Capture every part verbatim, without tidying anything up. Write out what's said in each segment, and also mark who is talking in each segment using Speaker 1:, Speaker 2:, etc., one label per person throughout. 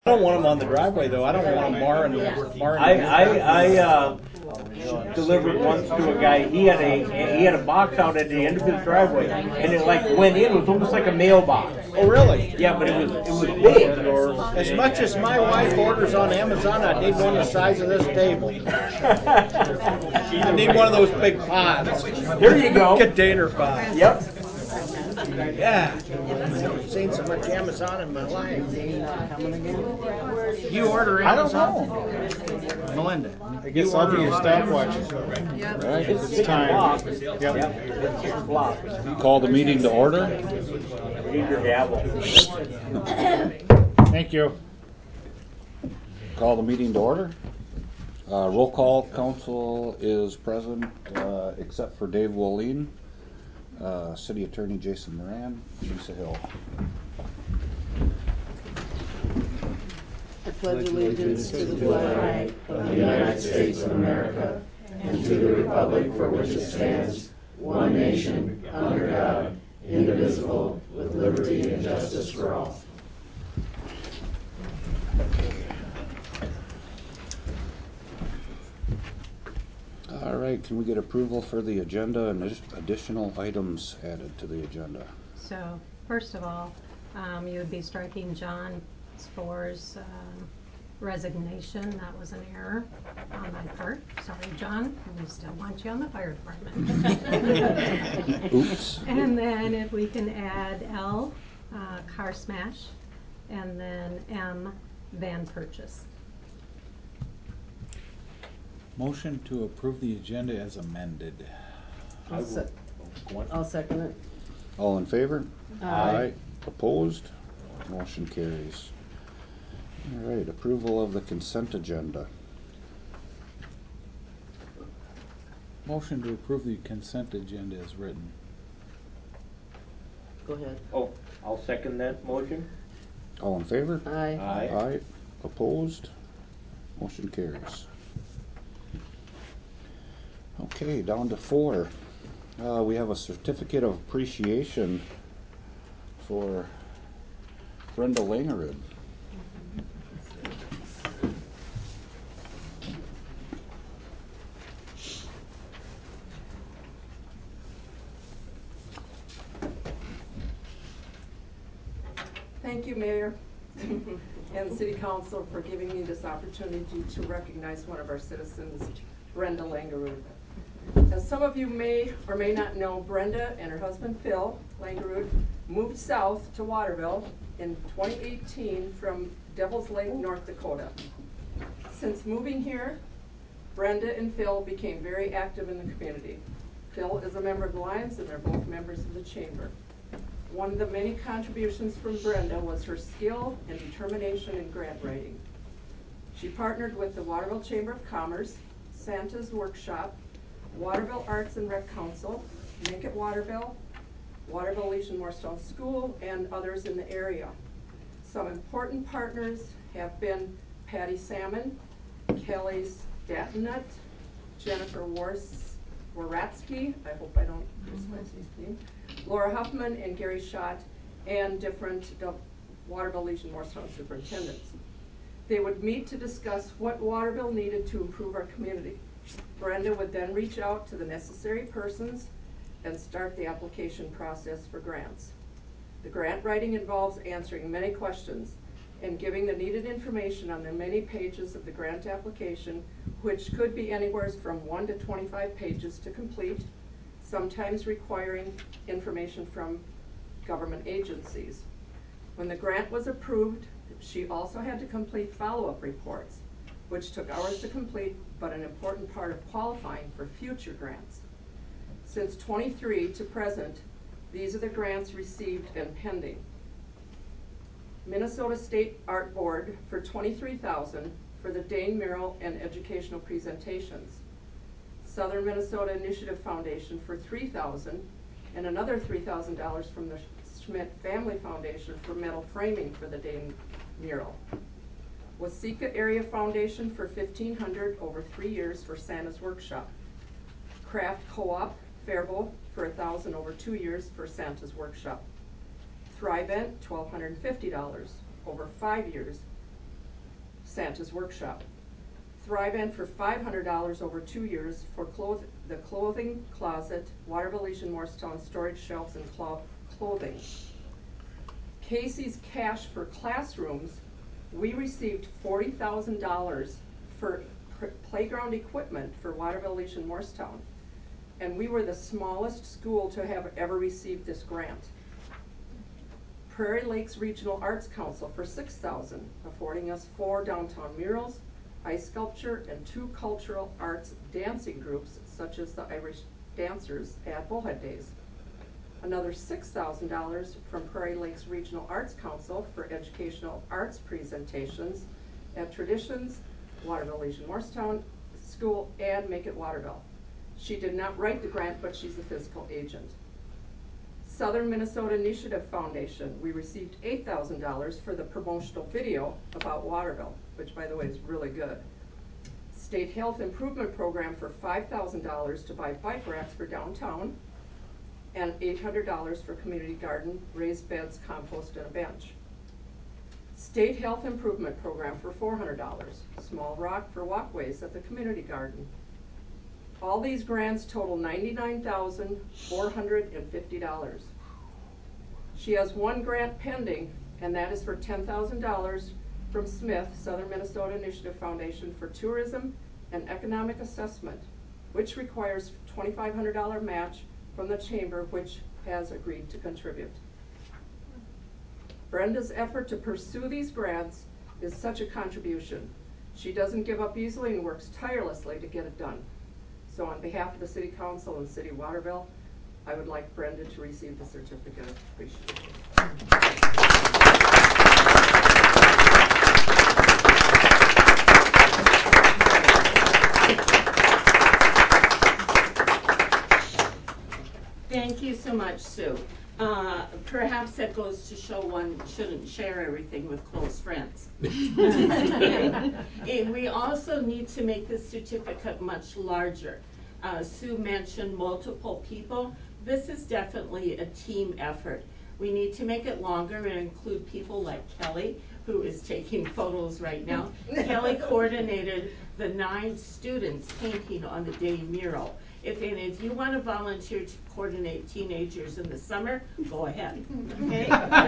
Speaker 1: I don't want them on the driveway though. I don't want them marring, marring.
Speaker 2: I I, I uh, delivered once to a guy. He had a he had a box out at the end of his driveway, and it like went in. It was almost like a mailbox.
Speaker 1: Oh really?
Speaker 2: Yeah, but it was it was big.
Speaker 1: As much as my wife orders on Amazon, I need one the size of this table. I need one of those big pods.
Speaker 2: There you go.
Speaker 1: Container pods.
Speaker 2: Yep.
Speaker 1: Yeah. I've seen so much Amazon in my life. You order Amazon?
Speaker 3: I don't know.
Speaker 1: Melinda.
Speaker 3: I guess I'll be your stopwatch. Right,
Speaker 2: It's
Speaker 3: it's
Speaker 2: six
Speaker 3: time.
Speaker 2: o'clock.
Speaker 3: Yep.
Speaker 2: Yep. It's six o'clock.
Speaker 3: Call the meeting to order.
Speaker 2: We need your gavel.
Speaker 3: Thank you. Call the meeting to order. Uh, roll call. Council is present, uh, except for Dave Wooleen, uh, City Attorney Jason Moran, Lisa Hill.
Speaker 4: I pledge allegiance to the flag of the United States of America and to the republic for which it stands, one nation, under God, indivisible, with liberty and justice for all.
Speaker 3: All right, can we get approval for the agenda and additional items added to the agenda?
Speaker 5: So, first of all, um, you would be striking John Spore's um, resignation. That was an error on my part. Sorry, John. We still want you on the fire department.
Speaker 3: Oops.
Speaker 5: And then if we can add L, uh, car smash, and then M, van purchase.
Speaker 6: Motion to approve the agenda as amended.
Speaker 4: I'll, se- I'll second it.
Speaker 3: All in favor?
Speaker 4: Aye.
Speaker 3: Opposed? Motion carries. All right, approval of the consent agenda.
Speaker 6: Motion to approve the consent agenda as written.
Speaker 4: Go ahead.
Speaker 2: Oh, I'll second that motion.
Speaker 3: All in favor?
Speaker 4: Aye.
Speaker 2: Aye.
Speaker 3: Aye. Opposed? Motion carries. Okay, down to four. Uh, we have a certificate of appreciation for Brenda Langerud.
Speaker 7: Thank you, Mayor and City Council, for giving me this opportunity to recognize one of our citizens, Brenda Langerud. As some of you may or may not know, Brenda and her husband Phil Langerud moved south to Waterville in twenty eighteen from Devil's Lake, North Dakota. Since moving here, Brenda and Phil became very active in the community. Phil is a member of the Lions and they're both members of the Chamber. One of the many contributions from Brenda was her skill and determination in grant writing. She partnered with the Waterville Chamber of Commerce, Santa's Workshop, Waterville Arts and Rec Council, Make It Waterville, Waterville Legion Moorstone School, and others in the area. Some important partners have been Patty Salmon, Kelly Statenut, Jennifer Wars Waratsky, I hope I don't misplace his name, Laura Huffman and Gary Schott, and different Waterville Legion Moorstone superintendents. They would meet to discuss what Waterville needed to improve our community. Brenda would then reach out to the necessary persons and start the application process for grants. The grant writing involves answering many questions and giving the needed information on the many pages of the grant application, which could be anywhere from one to twenty-five pages to complete, sometimes requiring information from government agencies. When the grant was approved, she also had to complete follow-up reports, which took hours to complete, but an important part of qualifying for future grants. Since twenty-three to present, these are the grants received and pending. Minnesota State Art Board for twenty-three thousand dollars for the Dane mural and educational presentations. Southern Minnesota Initiative Foundation for three thousand dollars and another three thousand dollars from the Schmidt Family Foundation for metal framing for the Dane mural. Waseca Area Foundation for fifteen hundred dollars over three years for Santa's Workshop. Craft Co-op Faribault for one thousand dollars over two years for Santa's Workshop. Thrivent, one thousand two hundred fifty dollars over five years Santa's Workshop. Thrive-In for five hundred dollars over two years for cloth the clothing closet, Waterville Legion Morristown storage shelves and clo clothing. Casey's Cash for Classrooms, we received forty thousand dollars for playground equipment for Waterville Legion Morristown. And we were the smallest school to have ever received this grant. Prairie Lakes Regional Arts Council for six thousand dollars, affording us four downtown murals, ice sculpture, and two cultural arts dancing groups, such as the Irish Dancers at Bullhead Days. Another six thousand dollars from Prairie Lakes Regional Arts Council for educational arts presentations at Traditions, Waterville Legion Morristown School, and Make It Waterville. She did not write the grant, but she's the fiscal agent. Southern Minnesota Initiative Foundation, we received eight thousand dollars for the promotional video about Waterville, which by the way is really good. State Health Improvement Program for five thousand dollars to buy bike racks for downtown, and eight hundred dollars for community garden, raised beds, compost, and a bench. State Health Improvement Program for four hundred dollars, Small Rock for walkways at the community garden. All these grants total ninety-nine thousand four hundred fifty dollars. She has one grant pending, and that is for ten thousand dollars from Smith, Southern Minnesota Initiative Foundation for tourism and economic assessment, which requires twenty-five hundred dollar match from the chamber, which has agreed to contribute. Brenda's effort to pursue these grants is such a contribution. She doesn't give up easily and works tirelessly to get it done. So on behalf of the City Council and City of Waterville, I would like Brenda to receive the certificate of appreciation.
Speaker 8: Thank you so much, Sue. Uh, perhaps that goes to show one shouldn't share everything with close friends. And we also need to make this certificate much larger. Uh, Sue mentioned multiple people. This is definitely a team effort. We need to make it longer and include people like Kelly, who is taking photos right now. Kelly coordinated the nine students painting on the day mural. If any of you want to volunteer to coordinate teenagers in the summer, go ahead. Okay?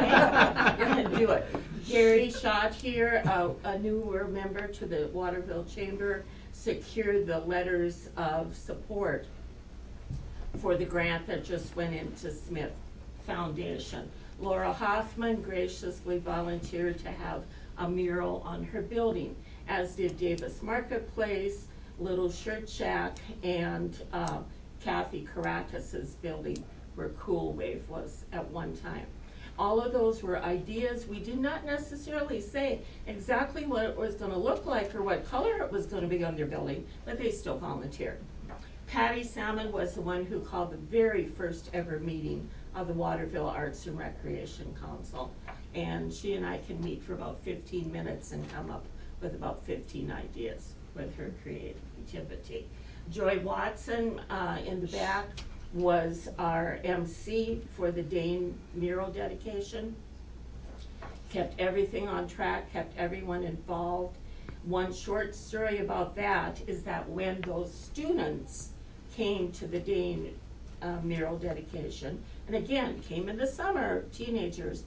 Speaker 8: Do it. Gary Schott here, uh, a newer member to the Waterville Chamber, secured the letters of support for the grant that just went into Smith Foundation. Laura Hoffman graciously volunteered to have a mural on her building, as did Davis Marketplace, Little Shirt Shack, and uh, Kathy Caracas's building, where Cool Wave was at one time. All of those were ideas. We did not necessarily say exactly what it was going to look like or what color it was going to be on their building, but they still volunteered. Patty Salmon was the one who called the very first ever meeting of the Waterville Arts and Recreation Council, and she and I can meet for about fifteen minutes and come up with about fifteen ideas with her creativity. Joy Watson uh, in the back was our M C for the Dane mural dedication. Kept everything on track, kept everyone involved. One short story about that is that when those students came to the Dane uh, mural dedication, and again, came in the summer, teenagers,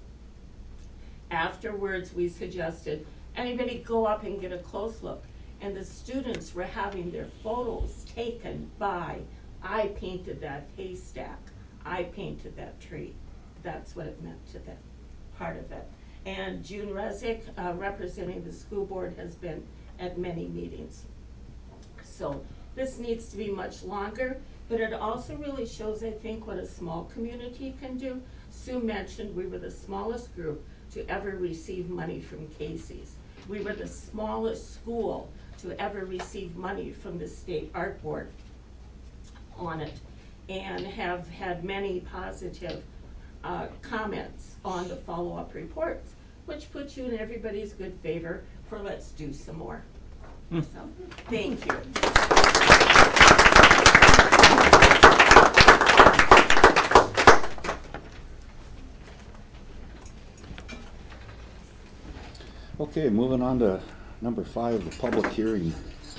Speaker 8: afterwards we suggested anybody go up and get a close look. And the students were having their photos taken by, I painted that haystack, I painted that tree. That's what it meant to them, part of it. And June Rezick, uh, representing the school board, has been at many meetings. So this needs to be much longer, but it also really shows, I think, what a small community can do. Sue mentioned we were the smallest group to ever receive money from Casey's. We were the smallest school to ever receive money from the state art board on it, and have had many positive uh, comments on the follow-up reports, which puts you in everybody's good favor for let's do some more. So, thank you.
Speaker 3: Okay, moving on to Number five, the public hearing.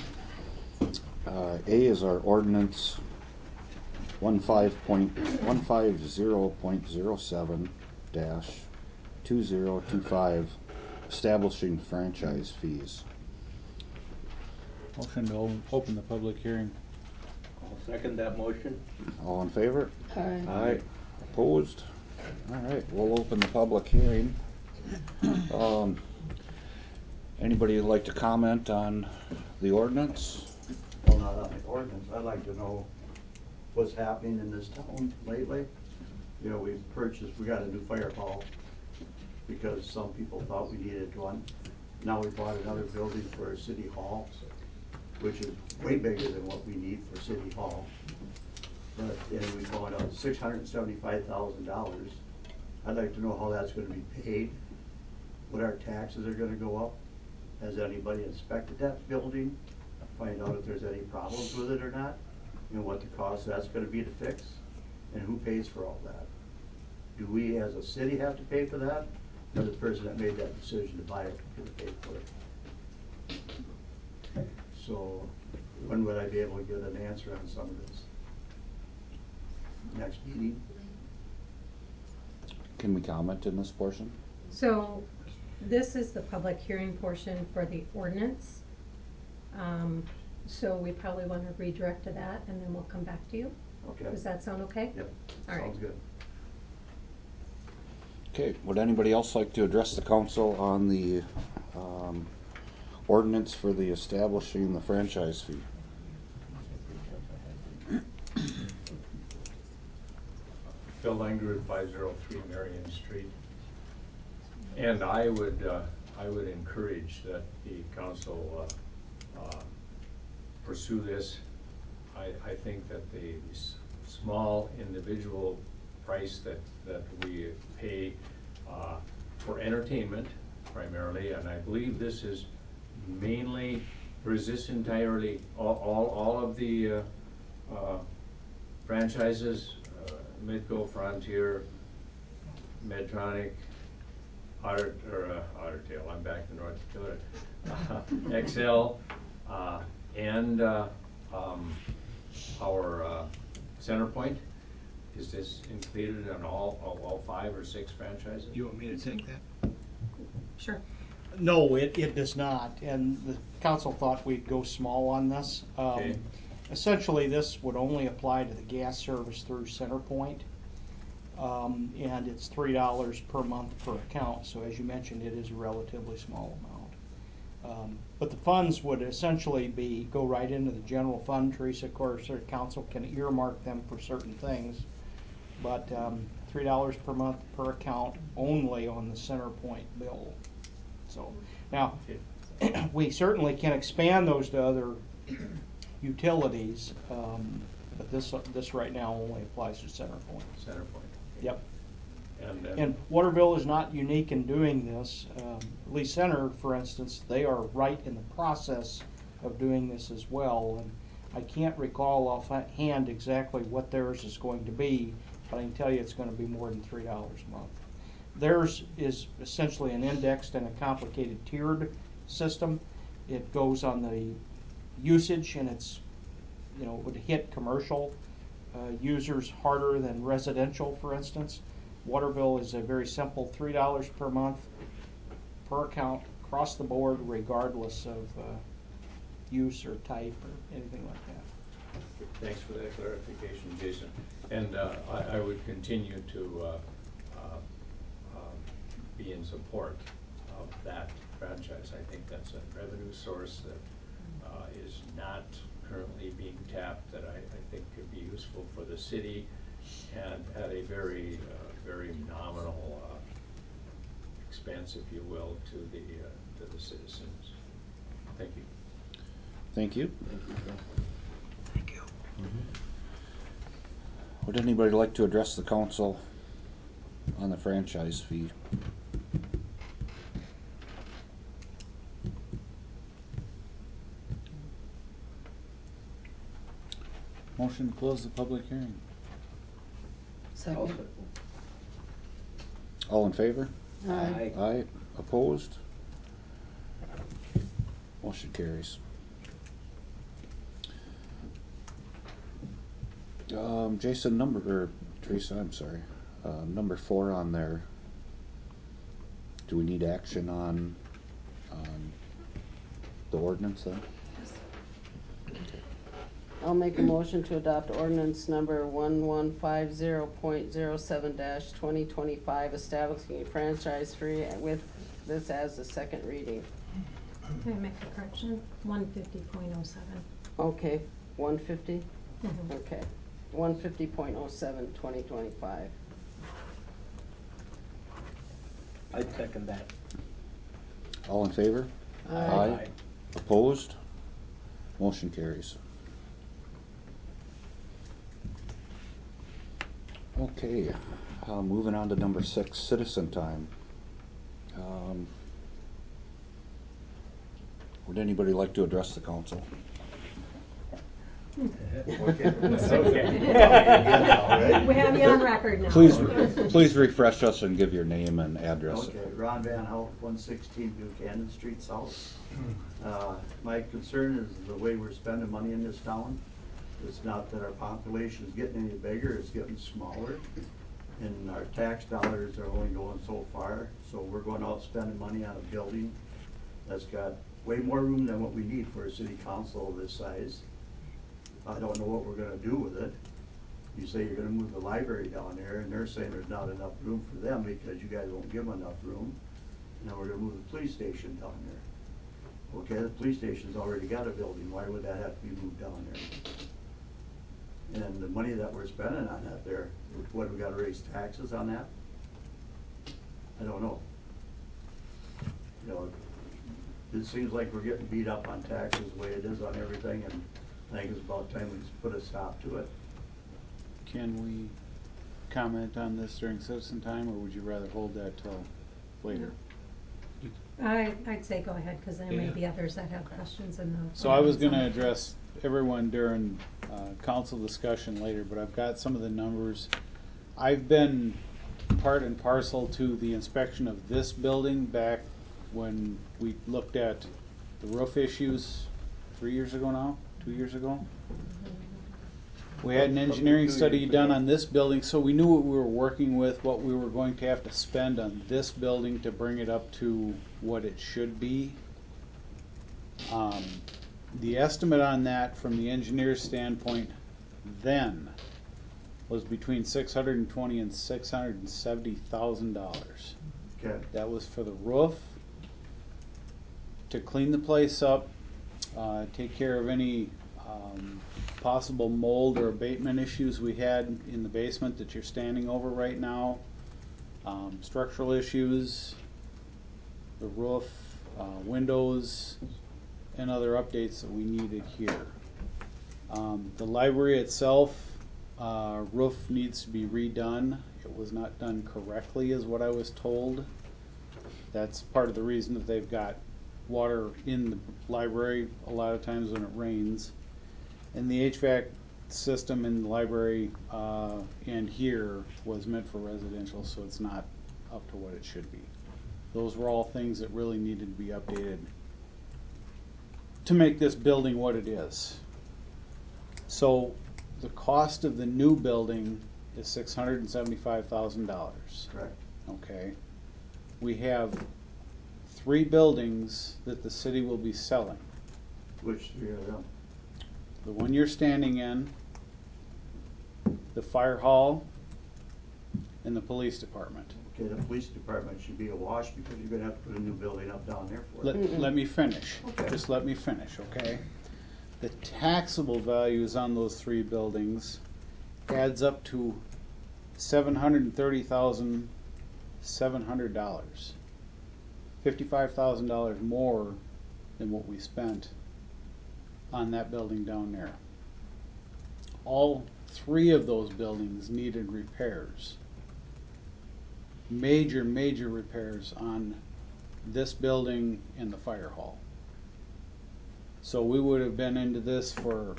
Speaker 3: Uh, A is our ordinance one five point one five zero point zero seven dash two zero two five, establishing franchise fees.
Speaker 6: Motion to o- open the public hearing.
Speaker 2: I'll second that motion.
Speaker 3: All in favor?
Speaker 4: Aye.
Speaker 3: Aye. Opposed? All right, we'll open the public hearing. Um, anybody would like to comment on the ordinance?
Speaker 9: Well, not on the ordinance, I'd like to know what's happening in this town lately. You know, we've purchased, we got a new fire hall because some people thought we needed one. Now we bought another building for a city hall, which is way bigger than what we need for city hall. But, and we bought out six hundred and seventy-five thousand dollars. I'd like to know how that's gonna be paid, what our taxes are gonna go up. Has anybody inspected that building? Find out if there's any problems with it or not, and what the cost that's gonna be to fix, and who pays for all that. Do we as a city have to pay for that, or the person that made that decision to buy it gonna pay for it? So, when would I be able to get an answer on some of this? Next meeting?
Speaker 3: Can we comment in this portion?
Speaker 5: So this is the public hearing portion for the ordinance. Um, so we probably want to redirect to that and then we'll come back to you.
Speaker 9: Okay.
Speaker 5: Does that sound okay?
Speaker 9: Yep,
Speaker 5: All right.
Speaker 9: sounds good.
Speaker 3: Okay, would anybody else like to address the council on the um, ordinance for the establishing the franchise fee?
Speaker 10: Phil Langer, five oh three Marion Street. And I would, uh, I would encourage that the council uh, uh, pursue this. I, I think that the s- small individual price that, that we pay uh, for entertainment primarily, and I believe this is mainly, or is this entirely, all, all, all of the uh, uh, franchises, uh, Midco, Frontier, Medtronic, Otter, or uh, Otter Tail, I'm back to North Dakota, uh, X L, uh, and uh, um, our uh, Centerpoint. Is this included in all, all, all five or six franchises?
Speaker 1: You want me to take that?
Speaker 5: Sure.
Speaker 1: No, it, it does not, and the council thought we'd go small on this. Um,
Speaker 10: Okay.
Speaker 1: Essentially, this would only apply to the gas service through Centerpoint. Um, and it's three dollars per month per account, so as you mentioned, it is a relatively small amount. Um, but the funds would essentially be, go right into the general fund. Teresa, of course, the council can earmark them for certain things. But um, three dollars per month per account only on the Centerpoint bill. So now, we certainly can expand those to other utilities, um, but this this right now only applies to Centerpoint.
Speaker 10: Centerpoint.
Speaker 1: Yep.
Speaker 10: And, then
Speaker 1: And Waterville is not unique in doing this. Um, Lee Center, for instance, they are right in the process of doing this as well. And I can't recall offhand exactly what theirs is going to be, but I can tell you it's going to be more than three dollars a month. Theirs is essentially an indexed and a complicated tiered system. It goes on the usage, and it's, you know, would hit commercial uh, users harder than residential, for instance. Waterville is a very simple three dollars per month per account across the board, regardless of uh, use or type or anything like that.
Speaker 10: thanks for that clarification, Jason. And uh, I, I would continue to uh, uh, um, be in support of that franchise. I think that's a revenue source that uh, is not currently being tapped, that I, I think could be useful for the city and at a very, uh, very nominal uh, expense, if you will, to the uh, to the citizens. Thank you.
Speaker 3: Thank you.
Speaker 1: Thank you.
Speaker 3: Would anybody like to address the council on the franchise fee?
Speaker 6: Motion to close the public hearing.
Speaker 4: Second.
Speaker 3: All in favor?
Speaker 4: Aye.
Speaker 3: Aye. Opposed? Motion carries. Um, Jason, number, or Teresa, I'm sorry, uh, number four on there. Do we need action on, on the ordinance then?
Speaker 4: I'll make a motion to adopt ordinance number one one five zero point zero seven dash twenty twenty-five, establishing a franchise free with this as the second reading.
Speaker 5: Can I make a correction? one fifty point oh seven.
Speaker 4: Okay, one fifty?
Speaker 5: Mhm.
Speaker 4: Okay, one fifty point oh seven, twenty twenty-five.
Speaker 2: I'd second that.
Speaker 3: All in favor?
Speaker 4: Aye.
Speaker 3: Opposed? Motion carries. Okay, uh, moving on to number six, citizen time. Um, would anybody like to address the council?
Speaker 9: Okay.
Speaker 2: That's okay.
Speaker 9: Again now, right?
Speaker 5: We have you on record now.
Speaker 3: Please, please refresh us and give your name and address.
Speaker 9: Okay, Ron Van Hout, one sixteen Buchanan Street South. Uh, my concern is the way we're spending money in this town. It's not that our population is getting any bigger, it's getting smaller. And our tax dollars are only going so far, so we're going out spending money on a building that's got way more room than what we need for a city council of this size. I don't know what we're gonna do with it. You say you're gonna move the library down there, and they're saying there's not enough room for them because you guys won't give them enough room. Now we're gonna move the police station down there. Okay, the police station's already got a building, why would that have to be moved down there? And the money that we're spending on that there, what, we gotta raise taxes on that? I don't know. You know, it seems like we're getting beat up on taxes the way it is on everything, and I think it's about time we just put a stop to it.
Speaker 6: Can we comment on this during citizen time, or would you rather hold that till later?
Speaker 5: I, I'd say go ahead, because there may
Speaker 6: Yeah.
Speaker 5: be others that have questions in the.
Speaker 6: So I was gonna address everyone during uh, council discussion later, but I've got some of the numbers. I've been part and parcel to the inspection of this building back when we looked at the roof issues three years ago now, two years ago. We had an engineering study done on this building, so we knew what we were working with, what we were going to have to spend on this building to bring it up to what it should be. Um, the estimate on that from the engineer's standpoint then was between six hundred and twenty and six hundred and seventy thousand dollars.
Speaker 9: Okay.
Speaker 6: That was for the roof, to clean the place up, uh, take care of any um, possible mold or abatement issues we had in the basement that you're standing over right now, um, structural issues, the roof, uh, windows, and other updates that we needed here. Um, the library itself, uh, roof needs to be redone. It was not done correctly is what I was told. That's part of the reason that they've got water in the library a lot of times when it rains. And the H V A C system in the library uh, and here was meant for residential, so it's not up to what it should be. Those were all things that really needed to be updated to make this building what it is. So the cost of the new building is six hundred and seventy-five thousand dollars.
Speaker 9: Correct.
Speaker 6: Okay. We have three buildings that the city will be selling.
Speaker 9: Which three of them?
Speaker 6: The one you're standing in, the fire hall, and the police department.
Speaker 9: Okay, the police department should be awash because you're gonna have to put a new building up down there for
Speaker 6: Let,
Speaker 9: it.
Speaker 6: let me finish.
Speaker 9: Okay.
Speaker 6: Just let me finish, okay? The taxable values on those three buildings adds up to seven hundred and thirty thousand seven hundred dollars. Fifty-five thousand dollars more than what we spent on that building down there. All three of those buildings needed repairs. Major, major repairs on this building and the fire hall. So we would have been into this for,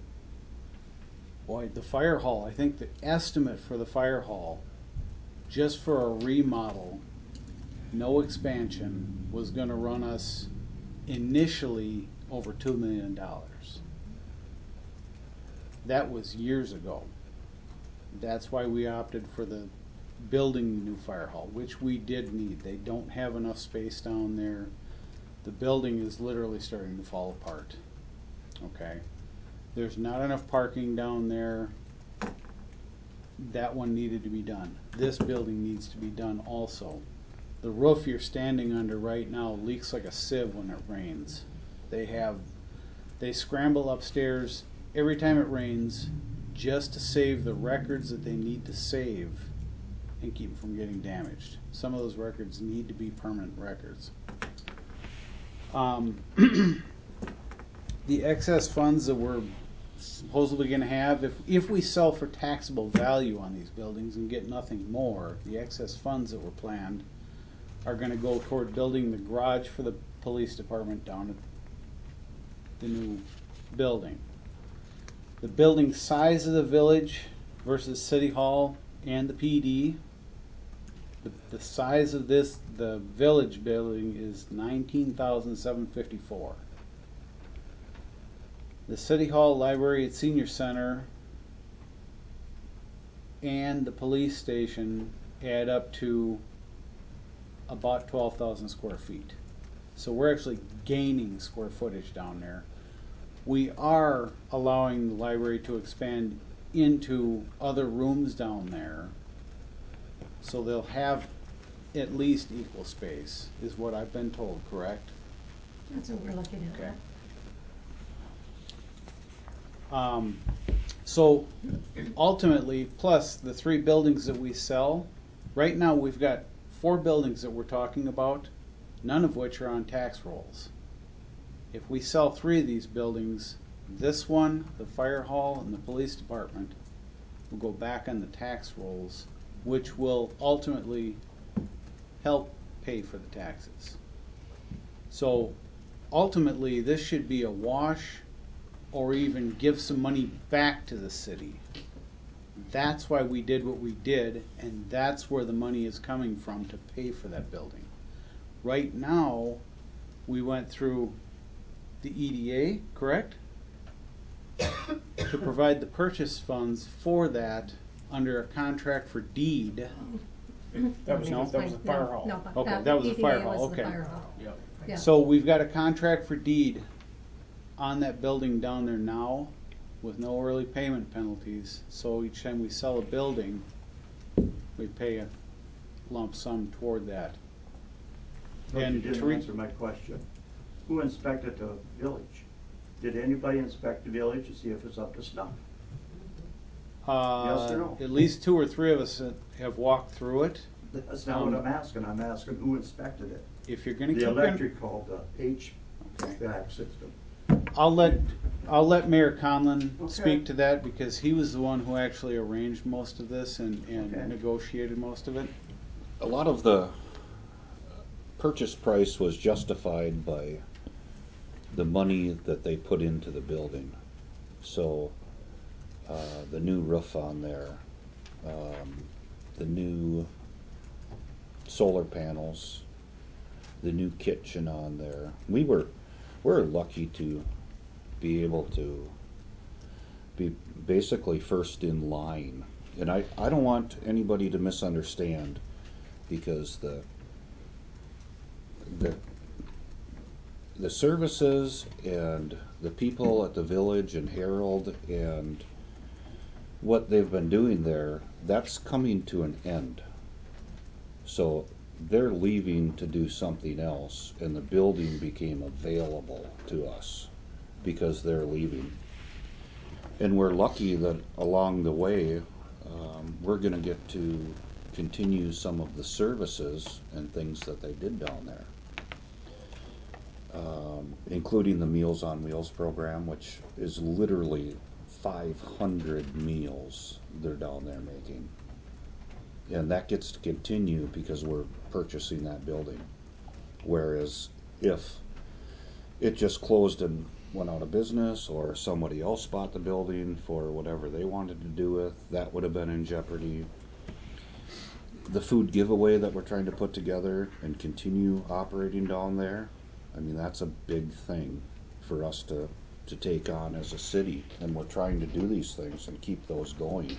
Speaker 6: boy, the fire hall, I think the estimate for the fire hall, just for a remodel, no expansion, was gonna run us initially over two million dollars. That was years ago. That's why we opted for the building the new fire hall, which we did need. They don't have enough space down there. The building is literally starting to fall apart. Okay? There's not enough parking down there. That one needed to be done. This building needs to be done also. The roof you're standing under right now leaks like a sieve when it rains. They have, they scramble upstairs every time it rains just to save the records that they need to save and keep them from getting damaged. Some of those records need to be permanent records. Um, the excess funds that we're supposedly going to have, if, if we sell for taxable value on these buildings and get nothing more, the excess funds that were planned are going to go toward building the garage for the police department down at the new building. The building size of the village versus City Hall and the P D, the, the size of this, the village building is nineteen thousand seven hundred fifty-four. The City Hall, Library, and Senior Center and the police station add up to about twelve thousand square feet. So we're actually gaining square footage down there. We are allowing the library to expand into other rooms down there, so they'll have at least equal space, is what I've been told, correct?
Speaker 5: That's what we're looking at.
Speaker 6: Okay. Um, so ultimately, plus the three buildings that we sell, right now we've got four buildings that we're talking about, none of which are on tax rolls. If we sell three of these buildings, this one, the fire hall, and the police department will go back on the tax rolls, which will ultimately help pay for the taxes. So ultimately, this should be a wash or even give some money back to the city. That's why we did what we did, and that's where the money is coming from to pay for that building. Right now, we went through the E D A, correct? To provide the purchase funds for that under a contract for deed.
Speaker 1: That was,
Speaker 6: No?
Speaker 1: that was a fire hall.
Speaker 5: No, but
Speaker 6: Okay,
Speaker 5: that,
Speaker 6: that was a
Speaker 5: E D A
Speaker 6: fire hall,
Speaker 5: was the
Speaker 6: okay.
Speaker 5: fire hall.
Speaker 10: Yep.
Speaker 5: Yeah.
Speaker 6: So we've got a contract for deed on that building down there now with no early payment penalties. So each time we sell a building, we pay a lump sum toward that.
Speaker 9: But you
Speaker 6: And
Speaker 9: didn't
Speaker 6: to re-
Speaker 9: answer my question. Who inspected the village? Did anybody inspect the village to see if it's up to snuff?
Speaker 6: Uh,
Speaker 9: Yes or no?
Speaker 6: At least two or three of us that have walked through it.
Speaker 9: That's not
Speaker 6: Um,
Speaker 9: what I'm asking. I'm asking who inspected it.
Speaker 6: If you're gonna
Speaker 9: The
Speaker 6: keep in,
Speaker 9: electrical, the H
Speaker 6: Okay.
Speaker 9: V A C system.
Speaker 6: I'll let, I'll let Mayor Conlon
Speaker 9: Okay.
Speaker 6: speak to that because he was the one who actually arranged most of this and, and
Speaker 9: Okay.
Speaker 6: negotiated most of it.
Speaker 3: A lot of the purchase price was justified by the money that they put into the building. So, uh, the new roof on there, um, the new solar panels, the new kitchen on there. We were, we're lucky to be able to be basically first in line. And I, I don't want anybody to misunderstand because the the the services and the people at the village and Herald and what they've been doing there, that's coming to an end. So they're leaving to do something else, and the building became available to us because they're leaving. And we're lucky that along the way, um, we're going to get to continue some of the services and things that they did down there. Um, including the Meals on Wheels program, which is literally five hundred meals they're down there making. And that gets to continue because we're purchasing that building. Whereas if it just closed and went out of business, or somebody else bought the building for whatever they wanted to do with, that would have been in jeopardy. The food giveaway that we're trying to put together and continue operating down there, I mean, that's a big thing for us to, to take on as a city, and we're trying to do these things and keep those going.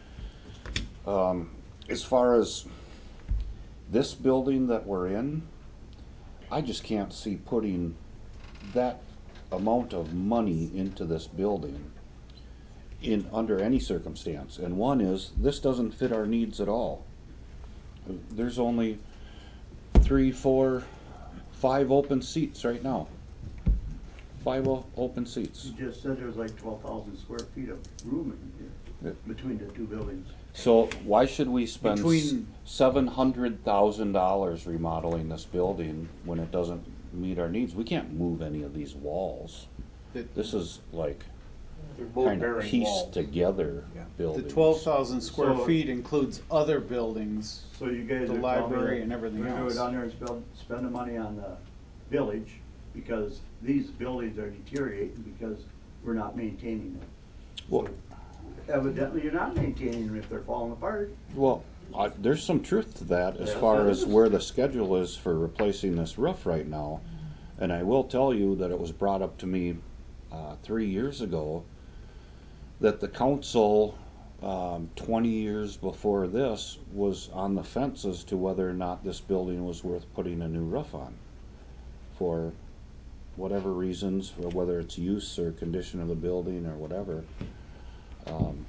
Speaker 3: Um, as far as this building that we're in, I just can't see putting that amount of money into this building in under any circumstance. And one is, this doesn't fit our needs at all. There's only three, four, five open seats right now. Five o- open seats.
Speaker 9: You just said there was like twelve thousand square feet of room in here, between the two buildings.
Speaker 3: So why should we spend
Speaker 6: Between-
Speaker 3: seven hundred thousand dollars remodeling this building when it doesn't meet our needs? We can't move any of these walls.
Speaker 6: It-
Speaker 3: This is like
Speaker 2: They're both
Speaker 3: kind of
Speaker 2: bearing
Speaker 3: pieced
Speaker 2: walls.
Speaker 3: together
Speaker 6: The
Speaker 3: buildings.
Speaker 6: twelve thousand square
Speaker 9: So-
Speaker 6: feet includes other buildings.
Speaker 9: So you guys
Speaker 6: The
Speaker 9: are telling me
Speaker 6: library
Speaker 9: that
Speaker 6: and everything
Speaker 9: we're gonna
Speaker 6: else.
Speaker 9: go down there and spend, spend the money on the village, because these buildings are deteriorating because we're not maintaining them.
Speaker 3: Well,
Speaker 9: Evidently, you're not maintaining them if they're falling apart.
Speaker 3: well, I, there's some truth to that as
Speaker 9: Yes,
Speaker 3: far
Speaker 9: there
Speaker 3: as
Speaker 9: is.
Speaker 3: where the schedule is for replacing this roof right now. And I will tell you that it was brought up to me uh, three years ago that the council, um, twenty years before this, was on the fence as to whether or not this building was worth putting a new roof on for whatever reasons, or whether it's use or condition of the building or whatever. Um,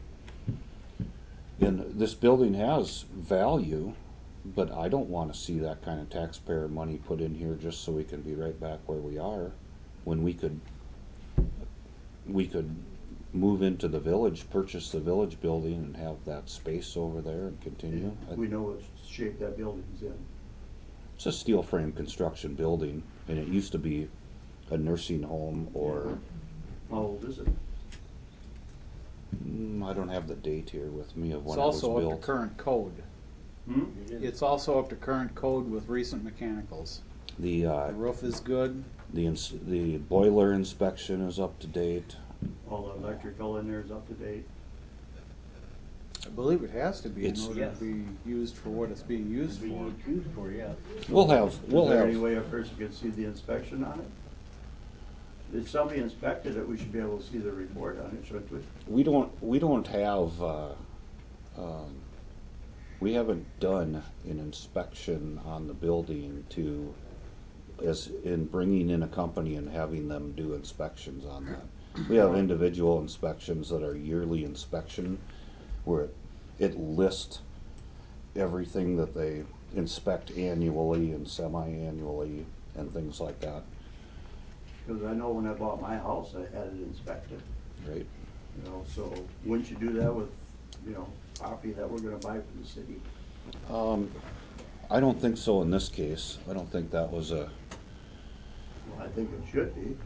Speaker 3: and this building has value, but I don't want to see that kind of taxpayer money put in here just so we can be right back where we are, when we could we could move into the village, purchase the village building, and have that space over there and continue.
Speaker 9: We know what shape that building's in.
Speaker 3: It's a steel frame construction building, and it used to be a nursing home or
Speaker 9: How old is it?
Speaker 3: mm, I don't have the date here with me of
Speaker 6: It's
Speaker 3: when it was
Speaker 6: also up to
Speaker 3: built.
Speaker 6: current code.
Speaker 9: Hmm?
Speaker 6: It's also up to current code with recent mechanicals.
Speaker 3: The uh,
Speaker 6: The roof is good.
Speaker 3: the ins- the boiler inspection is up to date.
Speaker 9: All the electrical in there is up to date.
Speaker 6: I believe it has to be in
Speaker 3: It's-
Speaker 6: order
Speaker 2: Yes.
Speaker 6: to be used for what it's being used for.
Speaker 2: Being used for, yeah.
Speaker 3: We'll have we'll
Speaker 9: Is there
Speaker 3: have
Speaker 9: any way a person could see the inspection on it? If somebody inspected it, we should be able to see the report on it, shouldn't we?
Speaker 3: we don't we don't have uh, um, we haven't done an inspection on the building to as in bringing in a company and having them do inspections on that. We have individual inspections that are yearly inspection where it, it lists everything that they inspect annually and semi-annually and things like that,
Speaker 9: Because I know when I bought my house, I had it inspected,
Speaker 3: right?
Speaker 9: you know, so wouldn't you do that with, you know, property that we're gonna buy from the city?
Speaker 3: Um, I don't think so in this case. I don't think that was a,
Speaker 9: Well, I think it should be.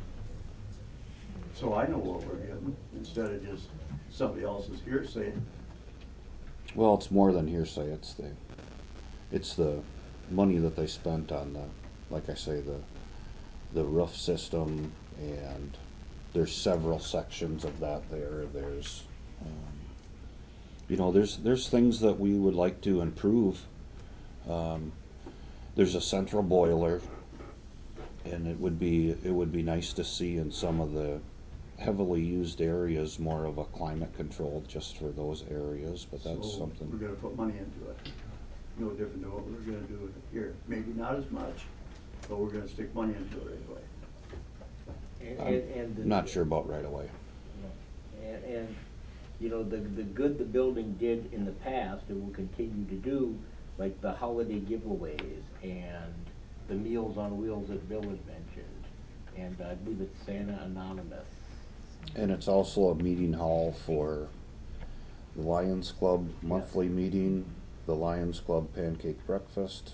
Speaker 9: So I know what we're getting, instead of just somebody else's hearsay.
Speaker 3: well, it's more than hearsay. It's the, it's the money that they spent on the, like I say, the, the roof system, and there's several sections of that there. There's, um, you know, there's, there's things that we would like to improve. Um, there's a central boiler, and it would be, it would be nice to see in some of the heavily used areas more of a climate control just for those areas, but that's
Speaker 9: So
Speaker 3: something.
Speaker 9: we're gonna put money into it. No different than what we're gonna do here. Maybe not as much, but we're gonna stick money into it right away.
Speaker 2: And,
Speaker 3: I'm
Speaker 2: and, and the-
Speaker 3: not sure about right away.
Speaker 2: And, and, you know, the, the good the building did in the past and will continue to do, like the holiday giveaways and the Meals on Wheels that Bill had mentioned, and I believe it's Santa Anonymous.
Speaker 3: And it's also a meeting hall for the Lions Club monthly meeting, the Lions Club pancake breakfast.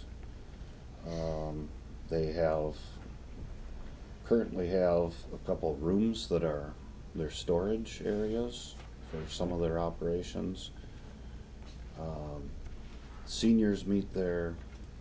Speaker 3: Um, they have, currently have a couple of rooms that are their storage areas for some of their operations. Um, seniors meet there.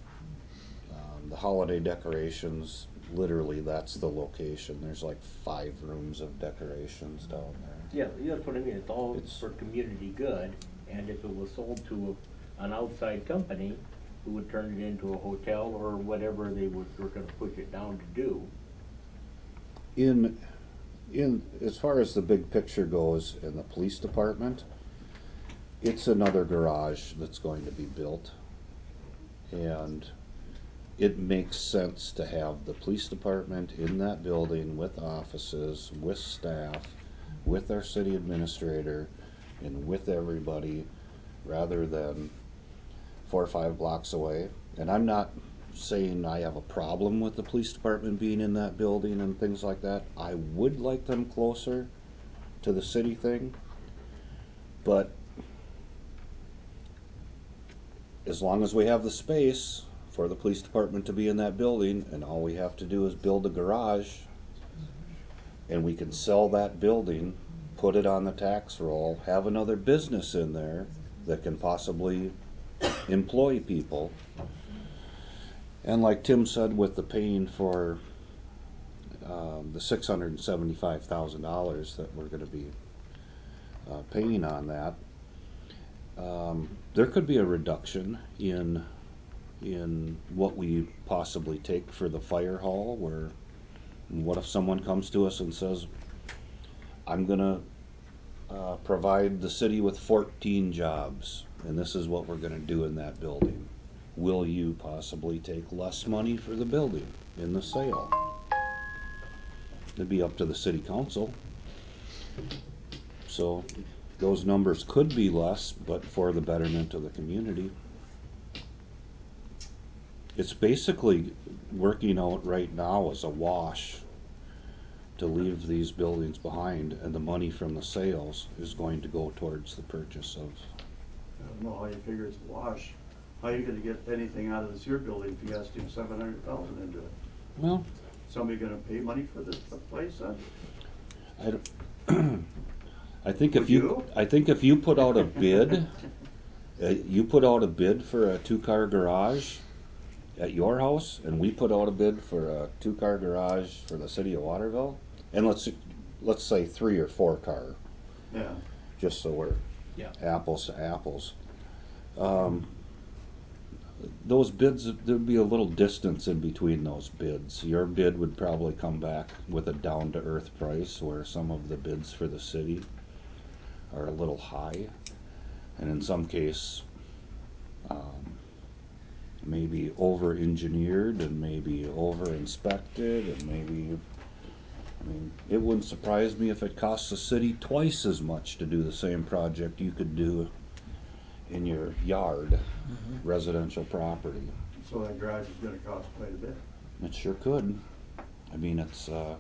Speaker 3: Um, the holiday decorations, literally that's the location. There's like five rooms of decorations down there.
Speaker 2: Yeah, that's what I mean, it's all
Speaker 3: It's-
Speaker 2: for community good, and if it was sold to a, an outside company who would turn it into a hotel or whatever they would, were gonna push it down to do,
Speaker 3: in, in, as far as the big picture goes in the police department, it's another garage that's going to be built. And it makes sense to have the police department in that building with offices, with staff, with our city administrator, and with everybody, rather than four or five blocks away. And I'm not saying I have a problem with the police department being in that building and things like that. I would like them closer to the city thing, but as long as we have the space for the police department to be in that building, and all we have to do is build a garage, and we can sell that building, put it on the tax roll, have another business in there that can possibly employ people. And like Tim said, with the paying for um, the six hundred seventy-five thousand dollars that we're going to be uh, paying on that, um, there could be a reduction in in what we possibly take for the fire hall. Where, what if someone comes to us and says, I'm going to uh, provide the city with fourteen jobs, and this is what we're going to do in that building. Will you possibly take less money for the building in the sale? It'd be up to the city council. So those numbers could be less, but for the betterment of the community. It's basically working out right now as a wash to leave these buildings behind, and the money from the sales is going to go towards the purchase of.
Speaker 9: I don't know how you figure it's a wash. How are you gonna get anything out of this here building if you got to do seven hundred thousand into it?
Speaker 3: Well,
Speaker 9: Somebody gonna pay money for this place, then?
Speaker 3: I don't. I think if
Speaker 9: Would
Speaker 3: you,
Speaker 9: you?
Speaker 3: I think if you put out a bid, uh, you put out a bid for a two-car garage at your house, and we put out a bid for a two-car garage for the city of Waterville, and let's let's say three or four car,
Speaker 9: Yeah.
Speaker 3: just so we're
Speaker 2: Yeah.
Speaker 3: apples to apples. Um, those bids, there'd be a little distance in between those bids. Your bid would probably come back with a down-to-earth price, where some of the bids for the city are a little high, and in some case, um, maybe over-engineered and maybe over-inspected, and maybe, I mean, it wouldn't surprise me if it costs the city twice as much to do the same project you could do in your yard, mm-hmm. residential property.
Speaker 9: So that garage is gonna cost quite a bit.
Speaker 3: It sure could. I mean, it's, uh,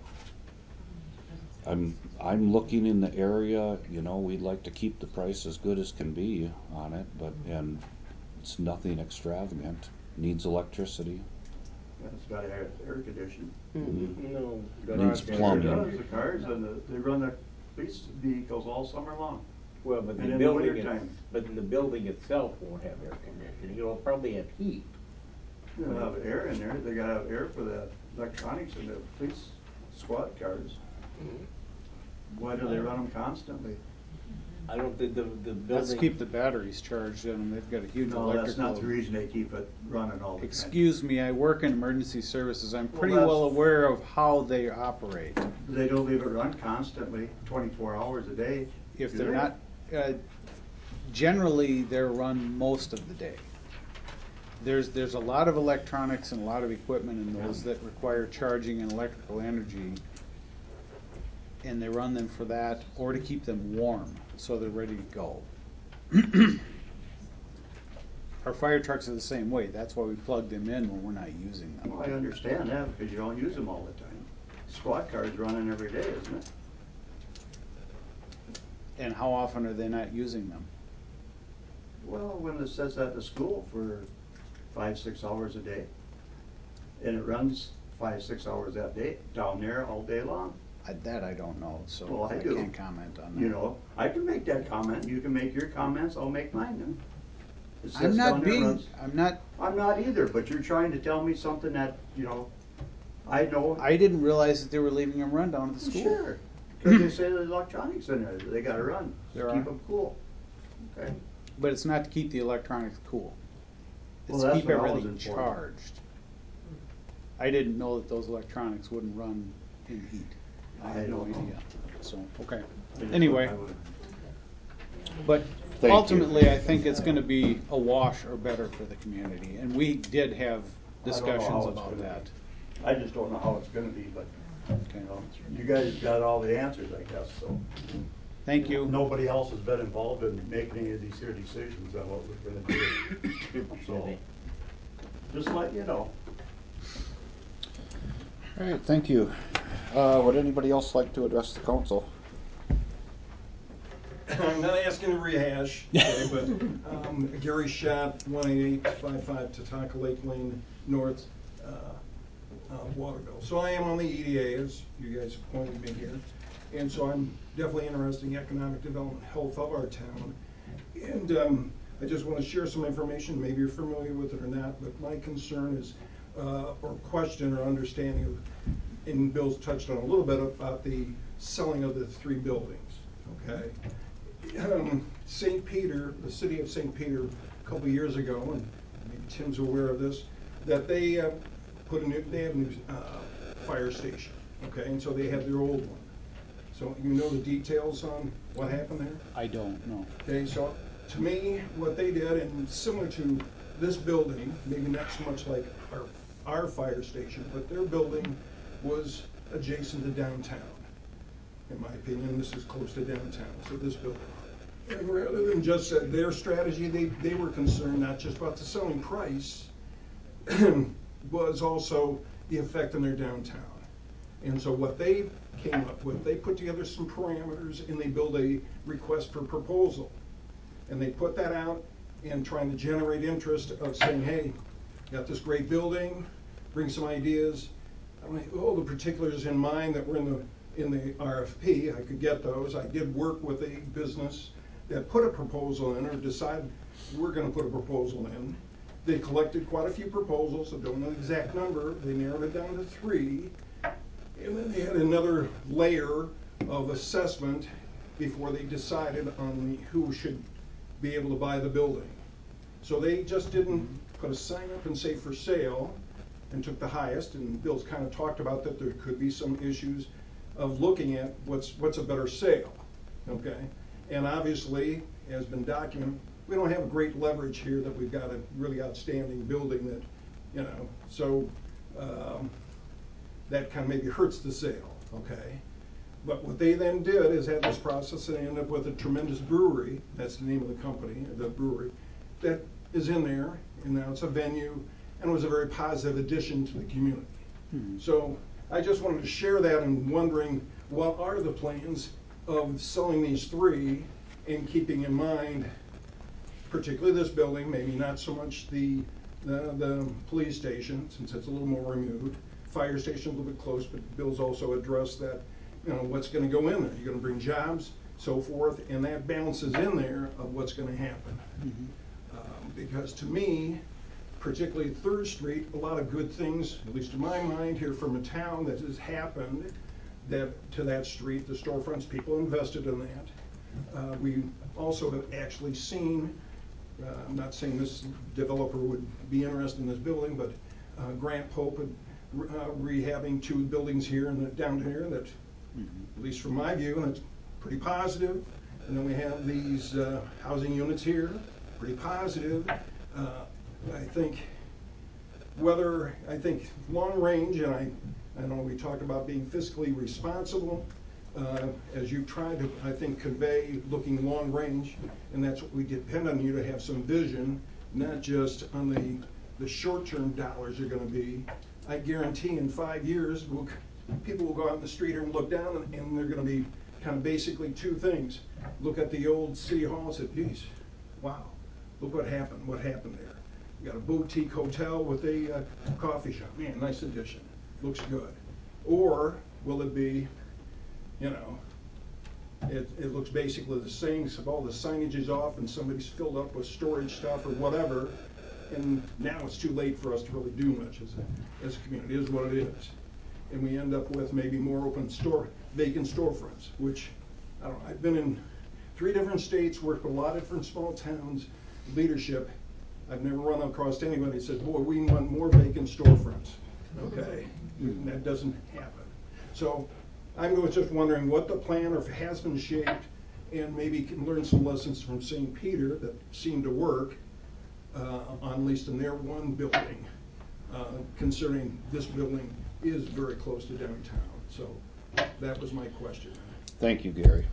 Speaker 3: I'm, I'm looking in the area, you know, we'd like to keep the price as good as can be on it, but, and it's nothing extravagant. Needs electricity.
Speaker 9: Yeah, it's gotta have air conditioning.
Speaker 2: Mm-hmm. No.
Speaker 3: Needs
Speaker 2: garage
Speaker 3: plumbing.
Speaker 9: It
Speaker 2: area.
Speaker 9: does, the cars, and the, they run the police vehicles all summer long.
Speaker 2: Well, but
Speaker 9: And
Speaker 2: the
Speaker 9: in the
Speaker 2: building,
Speaker 9: winter
Speaker 2: it-
Speaker 9: time.
Speaker 2: but the building itself won't have air conditioning. It'll probably have heat.
Speaker 9: They'll have air in there, they gotta have air for the electronics in the police squad cars. Why do they run them constantly?
Speaker 2: I don't think the, the building.
Speaker 6: Let's keep the batteries charged in them. They've got a huge
Speaker 9: No,
Speaker 6: electrical.
Speaker 9: that's not the reason they keep it running all the time.
Speaker 6: Excuse me, I work in emergency services. I'm
Speaker 9: Well,
Speaker 6: pretty
Speaker 9: that's-
Speaker 6: well aware of how they operate.
Speaker 9: They don't leave it run constantly, twenty-four hours a day.
Speaker 6: If
Speaker 9: do
Speaker 6: they're
Speaker 9: they?
Speaker 6: not, uh, generally, they're run most of the day. There's, there's a lot of electronics and a lot of equipment in those that require charging and electrical energy. And they run them for that, or to keep them warm, so they're ready to go. Our fire trucks are the same way. That's why we plug them in when we're not using them.
Speaker 9: Well, I understand that, because you don't use them all the time. Squad car's running every day, isn't it?
Speaker 6: And how often are they not using them?
Speaker 9: Well, when it says at the school for five, six hours a day, and it runs five, six hours that day, down there all day long.
Speaker 6: I, that I don't know, so
Speaker 9: Well, I
Speaker 6: I
Speaker 9: do.
Speaker 6: can't comment on that.
Speaker 9: You know, I can make that comment, you can make your comments, I'll make mine then. It says
Speaker 6: I'm
Speaker 9: down
Speaker 6: not
Speaker 9: there
Speaker 6: being,
Speaker 9: runs-
Speaker 6: I'm not,
Speaker 9: I'm not either, but you're trying to tell me something that, you know, I know.
Speaker 6: I didn't realize that they were leaving them run down at the school.
Speaker 9: Sure, because they say there's electronics in there, they gotta run,
Speaker 6: There
Speaker 9: to keep
Speaker 6: are.
Speaker 9: them cool. Okay.
Speaker 6: But it's not to keep the electronics cool.
Speaker 9: Well,
Speaker 6: It's to
Speaker 9: that's
Speaker 6: keep
Speaker 9: what I was
Speaker 6: everything
Speaker 9: informed.
Speaker 6: charged. I didn't know that those electronics wouldn't run in heat. I have no
Speaker 9: don't know.
Speaker 6: idea. So, okay.
Speaker 9: I just-
Speaker 6: Anyway,
Speaker 9: I would-
Speaker 6: but
Speaker 3: Thank you.
Speaker 6: ultimately, I think it's gonna be a wash or better for the community, and we did have
Speaker 9: I don't know
Speaker 6: discussions
Speaker 9: how it's
Speaker 6: about
Speaker 9: gonna
Speaker 6: that.
Speaker 9: be. I just don't know how it's gonna be, but,
Speaker 6: Okay.
Speaker 9: you know, you guys got all the answers, I guess, so.
Speaker 6: Thank you.
Speaker 9: Nobody else has been involved in making any of these here decisions on what we're gonna do. So, just let you know.
Speaker 3: All right, thank you. Uh, would anybody else like to address the council?
Speaker 11: I'm not asking to rehash, okay, but um, Gary Schott, one eighty-eight fifty-five Tataka Lake Lane North, uh, uh, Waterville. So I am on the E D A, as you guys appointed me here, and so I'm definitely interested in the economic development health of our town. And um, I just want to share some information, maybe you're familiar with it or not, but my concern is, uh, or question or understanding of, and Bill's touched on a little bit about the selling of the three buildings, okay? Um, Saint Peter, the city of Saint Peter, a couple of years ago, and maybe Tim's aware of this, that they uh, put a new, they have a new uh, fire station, okay, and so they had their old one. So you know the details on what happened there?
Speaker 6: I don't know.
Speaker 11: Okay, so to me, what they did, and similar to this building, maybe not so much like our, our fire station, but their building was adjacent to downtown. In my opinion, this is close to downtown, so this building. And rather than just uh, their strategy, they, they were concerned not just about the selling price, was also the effect on their downtown. And so what they came up with, they put together some parameters and they built a request for proposal. And they put that out and trying to generate interest of saying, hey, got this great building, bring some ideas. I don't have all the particulars in mind that were in the in the R F P. I could get those. I did work with a business that put a proposal in or decided we're going to put a proposal in. They collected quite a few proposals. I don't know the exact number. They narrowed it down to three. And then they had another layer of assessment before they decided on the, who should be able to buy the building. So they just didn't put a sign up and say for sale and took the highest, and Bill's kind of talked about that there could be some issues of looking at what's what's a better sale, okay? And obviously, as been documented, we don't have a great leverage here that we've got a really outstanding building that, you know, so um, that kind of maybe hurts the sale, okay? But what they then did is have this process and end up with a tremendous brewery, that's the name of the company, the brewery, that is in there, and now it's a venue, and was a very positive addition to the community. Hmm. So I just wanted to share that and wondering what are the plans of selling these three and keeping in mind particularly this building, maybe not so much the, the, the police station since it's a little more removed, fire station a little bit close, but Bill's also addressed that, you know, what's going to go in there. You're going to bring jobs, so forth, and that balances in there of what's going to happen. Mm-hmm. um, because to me, particularly Third Street, a lot of good things, at least in my mind, here from a town that has happened that to that street, the storefronts, people invested in that. Uh, we also have actually seen, uh, I'm not saying this developer would be interested in this building, but uh, Grant Pope had, uh, rehabbing two buildings here and the, down here that, mm-hmm. at least from my view, and it's pretty positive. And then we have these uh, housing units here, pretty positive. Uh, I think whether, I think long range, and I, I know we talked about being fiscally responsible, uh, as you tried to, I think, convey looking long range, and that's what we depend on you to have some vision, not just on the, the short-term dollars are gonna be. I guarantee in five years, we'll, people will go out in the street and look down and, and they're gonna be kind of basically two things. Look at the old city hall and say, geez, wow, look what happened, what happened there. We got a boutique hotel with a uh, coffee shop. Man, nice addition. Looks good. Or will it be, you know, it, it looks basically the same, so all the signage is off and somebody's filled up with storage stuff or whatever, and now it's too late for us to really do much as a, as a community. It is what it is. And we end up with maybe more open store, vacant storefronts, which, I don't know, I've been in three different states, worked with a lot of different small towns, leadership. I've never run across anybody that says, boy, we want more vacant storefronts, okay? And that doesn't happen. So I was just wondering what the plan, or if it has been shaped, and maybe can learn some lessons from Saint Peter that seem to work, uh, on at least in their one building, uh, considering this building is very close to downtown. So that was my question.
Speaker 3: Thank you, Gary.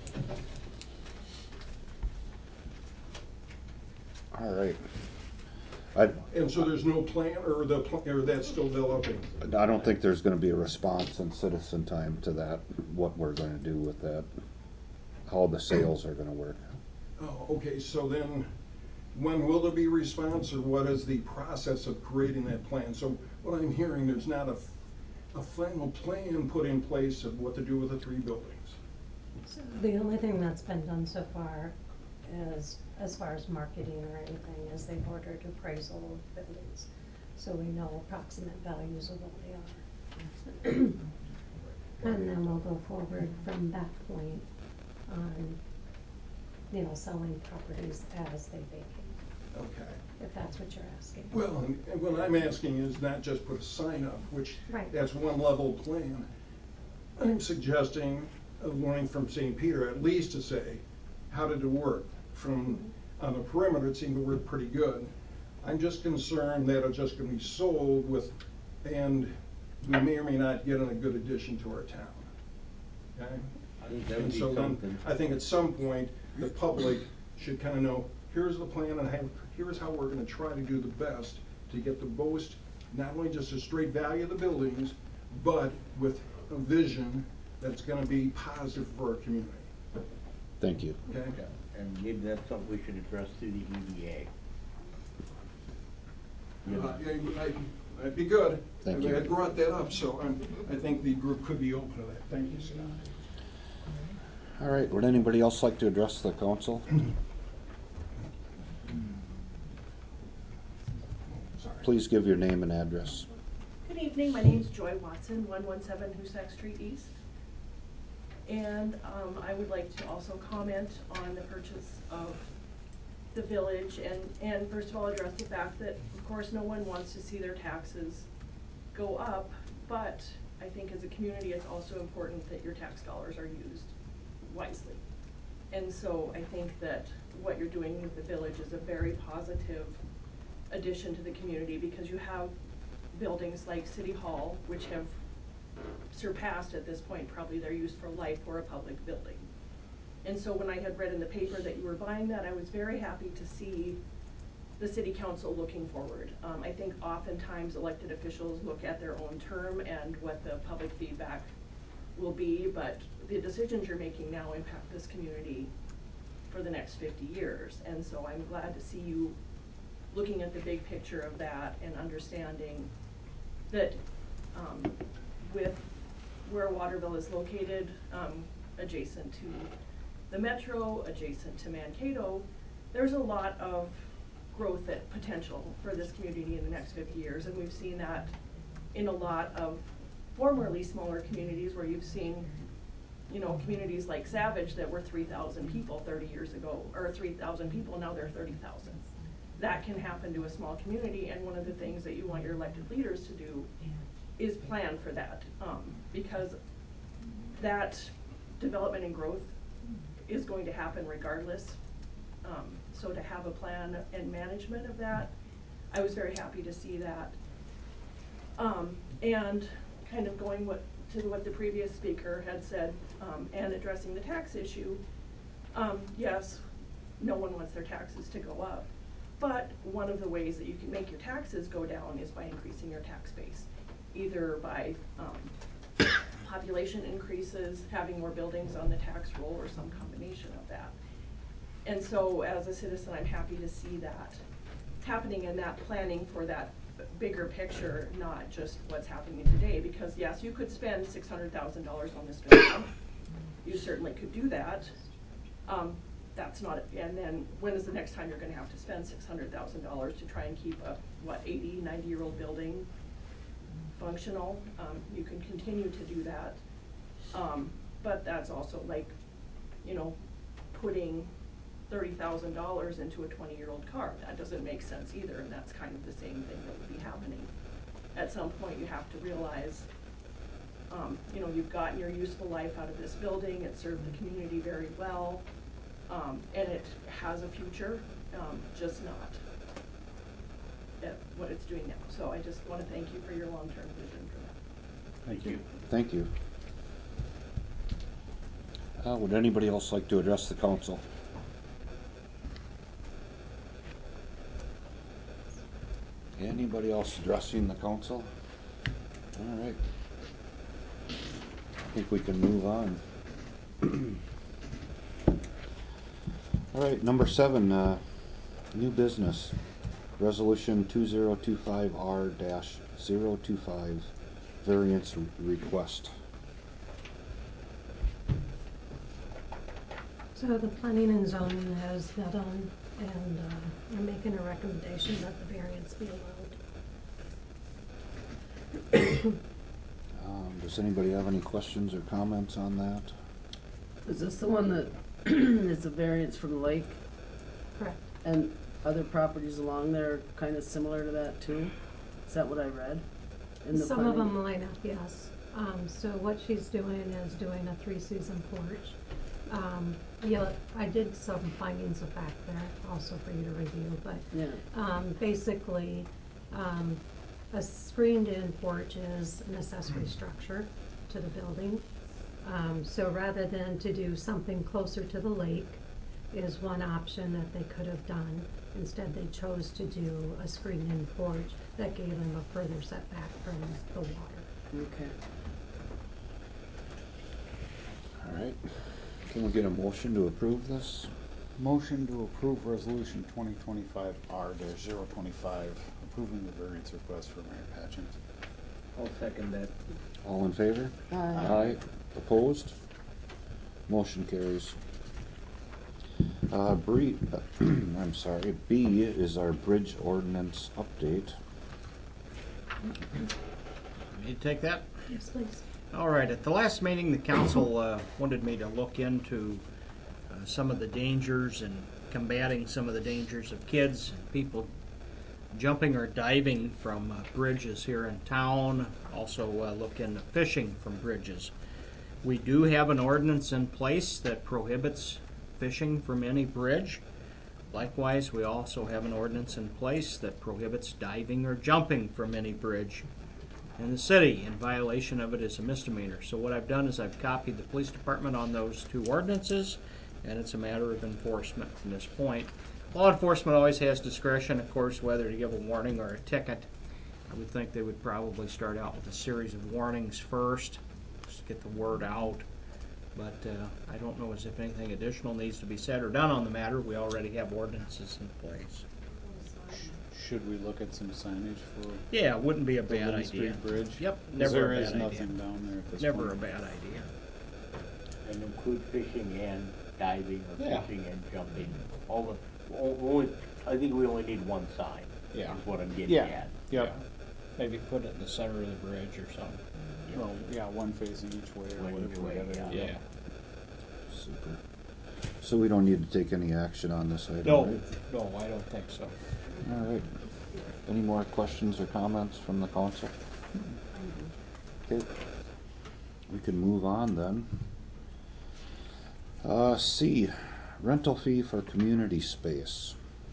Speaker 3: All right. I,
Speaker 11: And so there's no plan, or the, pl- or that's still developing?
Speaker 3: I don't think there's going to be a response in citizen time to that, what we're going to do with that, how the sales are going to work.
Speaker 11: Oh, okay, so then, when will there be a response, or what is the process of creating that plan? So what I'm hearing, there's not a, a final plan put in place of what to do with the three buildings.
Speaker 5: So the only thing that's been done so far is, as far as marketing or anything, is they've ordered appraisal of buildings. So we know approximate values of what they are. And then we'll go forward from that point on, you know, selling properties as they vacate,
Speaker 11: Okay.
Speaker 5: if that's what you're asking.
Speaker 11: Well, and and what I'm asking is not just put a sign up, which,
Speaker 5: Right.
Speaker 11: that's one level plan. I'm suggesting, uh, learning from Saint Peter, at least to say, how did it work? From, on the perimeter, it seemed to work pretty good. I'm just concerned that it's just gonna be sold with, and we may or may not get in a good addition to our town. Okay?
Speaker 2: I think that would
Speaker 11: And
Speaker 2: be
Speaker 11: so then,
Speaker 2: something.
Speaker 11: I think at some point, the public should kind of know, here's the plan, and have, here's how we're gonna try to do the best to get the most, not only just a straight value of the buildings, but with a vision that's gonna be positive for our community,
Speaker 3: Thank you.
Speaker 11: okay?
Speaker 2: Yeah, and maybe that's something we should address through the E D A. You
Speaker 11: Uh,
Speaker 2: know,
Speaker 11: I- I- That'd be good.
Speaker 3: Thank
Speaker 11: I
Speaker 3: you.
Speaker 11: had brought that up, so I'm, I think the group could be open to that. Thank you, Scott.
Speaker 3: All right, would anybody else like to address the council?
Speaker 11: Sorry.
Speaker 3: Please give your name and address.
Speaker 12: Good evening, my name's Joy Watson, one one seven Hoosac Street East. And um, I would like to also comment on the purchase of the village, and, and first of all address the fact that, of course, no one wants to see their taxes go up, but I think as a community, it's also important that your tax dollars are used wisely. And so I think that what you're doing with the village is a very positive addition to the community, because you have buildings like City Hall, which have surpassed at this point probably their useful life for a public building. And so when I had read in the paper that you were buying that, I was very happy to see the city council looking forward. Um, I think oftentimes elected officials look at their own term and what the public feedback will be, but the decisions you're making now impact this community for the next fifty years. And so I'm glad to see you looking at the big picture of that and understanding that um, with where Waterville is located, um, adjacent to the metro, adjacent to Mankato, there's a lot of growth that potential for this community in the next fifty years, and we've seen that in a lot of formerly smaller communities where you've seen, you know, communities like Savage that were three thousand people thirty years ago, or three thousand people, now they're thirty thousand. That can happen to a small community, and one of the things that you want your elected leaders to do is plan for that, um, because that development and growth is going to happen regardless. Um, so to have a plan and management of that, I was very happy to see that. Um, and kind of going what, to what the previous speaker had said, um, and addressing the tax issue, um, yes, no one wants their taxes to go up, but one of the ways that you can make your taxes go down is by increasing your tax base, either by um, population increases, having more buildings on the tax roll, or some combination of that. And so as a citizen, I'm happy to see that happening, and that planning for that bigger picture, not just what's happening today, because yes, you could spend six hundred thousand dollars on this building. You certainly could do that. Um, that's not, and then when is the next time you're gonna have to spend six hundred thousand dollars to try and keep a, what, eighty, ninety year old building functional? Um, you can continue to do that. Um, but that's also like, you know, putting thirty thousand dollars into a twenty year old car. That doesn't make sense either, and that's kind of the same thing that would be happening. At some point you have to realize Um, you know, you've gotten your useful life out of this building, it served the community very well, um, and it has a future, um, just not at what it's doing now. So I just want to thank you for your long-term vision for that.
Speaker 6: Thank you.
Speaker 3: Thank you. Uh, would anybody else like to address the council? Anybody else addressing the council? All right. I think we can move on. All right, number seven, uh, new business. Resolution two zero two five R zero two five, variance re- request.
Speaker 5: So the planning and zoning has met on, and uh, they're making a recommendation that the variance be allowed.
Speaker 3: Um, does anybody have any questions or comments on that?
Speaker 4: Is this the one that is a variance from the lake?
Speaker 5: Correct.
Speaker 4: And other properties along there are kind of similar to that too? Is that what I read? In the
Speaker 5: Some of
Speaker 4: planning?
Speaker 5: them line up, yes. Um, so what she's doing is doing a three-season porch. Um, yeah, I did some findings of fact there also for you to review, but
Speaker 4: Yeah.
Speaker 5: um, basically, um, a screened-in porch is an accessory structure to the building. Um, so rather than to do something closer to the lake is one option that they could have done. Instead, they chose to do a screened-in porch that gave them a further setback from the water.
Speaker 4: Okay.
Speaker 3: All right. Can we get a motion to approve this?
Speaker 6: Motion to approve resolution twenty twenty-five R zero twenty-five, approving the variance request for Mayor Patchen.
Speaker 2: I'll second that.
Speaker 3: All in favor?
Speaker 4: Aye.
Speaker 3: Aye. Opposed? Motion carries. Uh, Bree, I'm sorry, B is our bridge ordinance update.
Speaker 1: Me to take that?
Speaker 5: Yes, please.
Speaker 1: All right, at the last meeting, the council uh, wanted me to look into uh, some of the dangers and combating some of the dangers of kids and people jumping or diving from uh, bridges here in town. Also uh, look into fishing from bridges. We do have an ordinance in place that prohibits fishing from any bridge. Likewise, we also have an ordinance in place that prohibits diving or jumping from any bridge in the city. In violation of it is a misdemeanor. So what I've done is I've copied the police department on those two ordinances, and it's a matter of enforcement from this point. Law enforcement always has discretion, of course, whether to give a warning or a ticket. I would think they would probably start out with a series of warnings first, just to get the word out. But uh, I don't know as if anything additional needs to be said or done on the matter. We already have ordinances in place.
Speaker 6: Should we look at some signage for
Speaker 1: Yeah, it wouldn't be a
Speaker 6: the
Speaker 1: bad
Speaker 6: Lynn
Speaker 1: idea.
Speaker 6: Street Bridge?
Speaker 1: Yep,
Speaker 6: 'Cause
Speaker 1: never
Speaker 6: there
Speaker 1: a
Speaker 6: is
Speaker 1: bad
Speaker 6: nothing
Speaker 1: idea.
Speaker 6: down there at this
Speaker 1: Never
Speaker 6: point.
Speaker 1: a bad idea.
Speaker 2: And include fishing and diving or
Speaker 1: Yeah.
Speaker 2: fishing and jumping. All the, o- only, I think we only need one sign.
Speaker 1: Yeah.
Speaker 2: Is what I'm getting
Speaker 6: Yeah.
Speaker 2: at.
Speaker 6: Yep.
Speaker 1: Yeah. Maybe put it in the center of the bridge or something.
Speaker 6: Well, yeah, one facing each way or
Speaker 2: One
Speaker 6: whatever
Speaker 2: each
Speaker 6: we
Speaker 2: way,
Speaker 6: gotta
Speaker 2: yeah.
Speaker 6: do.
Speaker 1: Yeah.
Speaker 3: Super. So we don't need to take any action on this item,
Speaker 1: No,
Speaker 3: right?
Speaker 1: no, I don't think so.
Speaker 3: All right. Any more questions or comments from the council? Okay. We can move on then. Uh, C, rental fee for community space.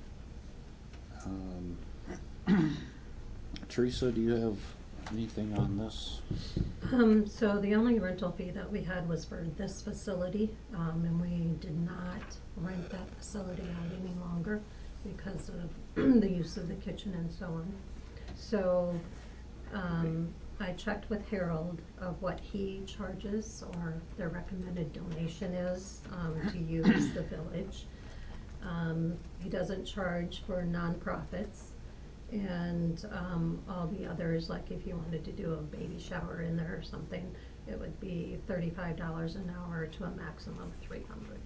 Speaker 3: Um, Teresa, do you have anything on this?
Speaker 5: Um, so the only rental fee that we had was for this facility, um, and we did not rent that facility out any longer because of the use of the kitchen and so on. So, um, I checked with Harold of what he charges or the recommended donation is, um, to use the village. Um, he doesn't charge for nonprofits. And um, all the others, like if you wanted to do a baby shower in there or something, it would be thirty-five dollars an hour to a maximum of three hundred.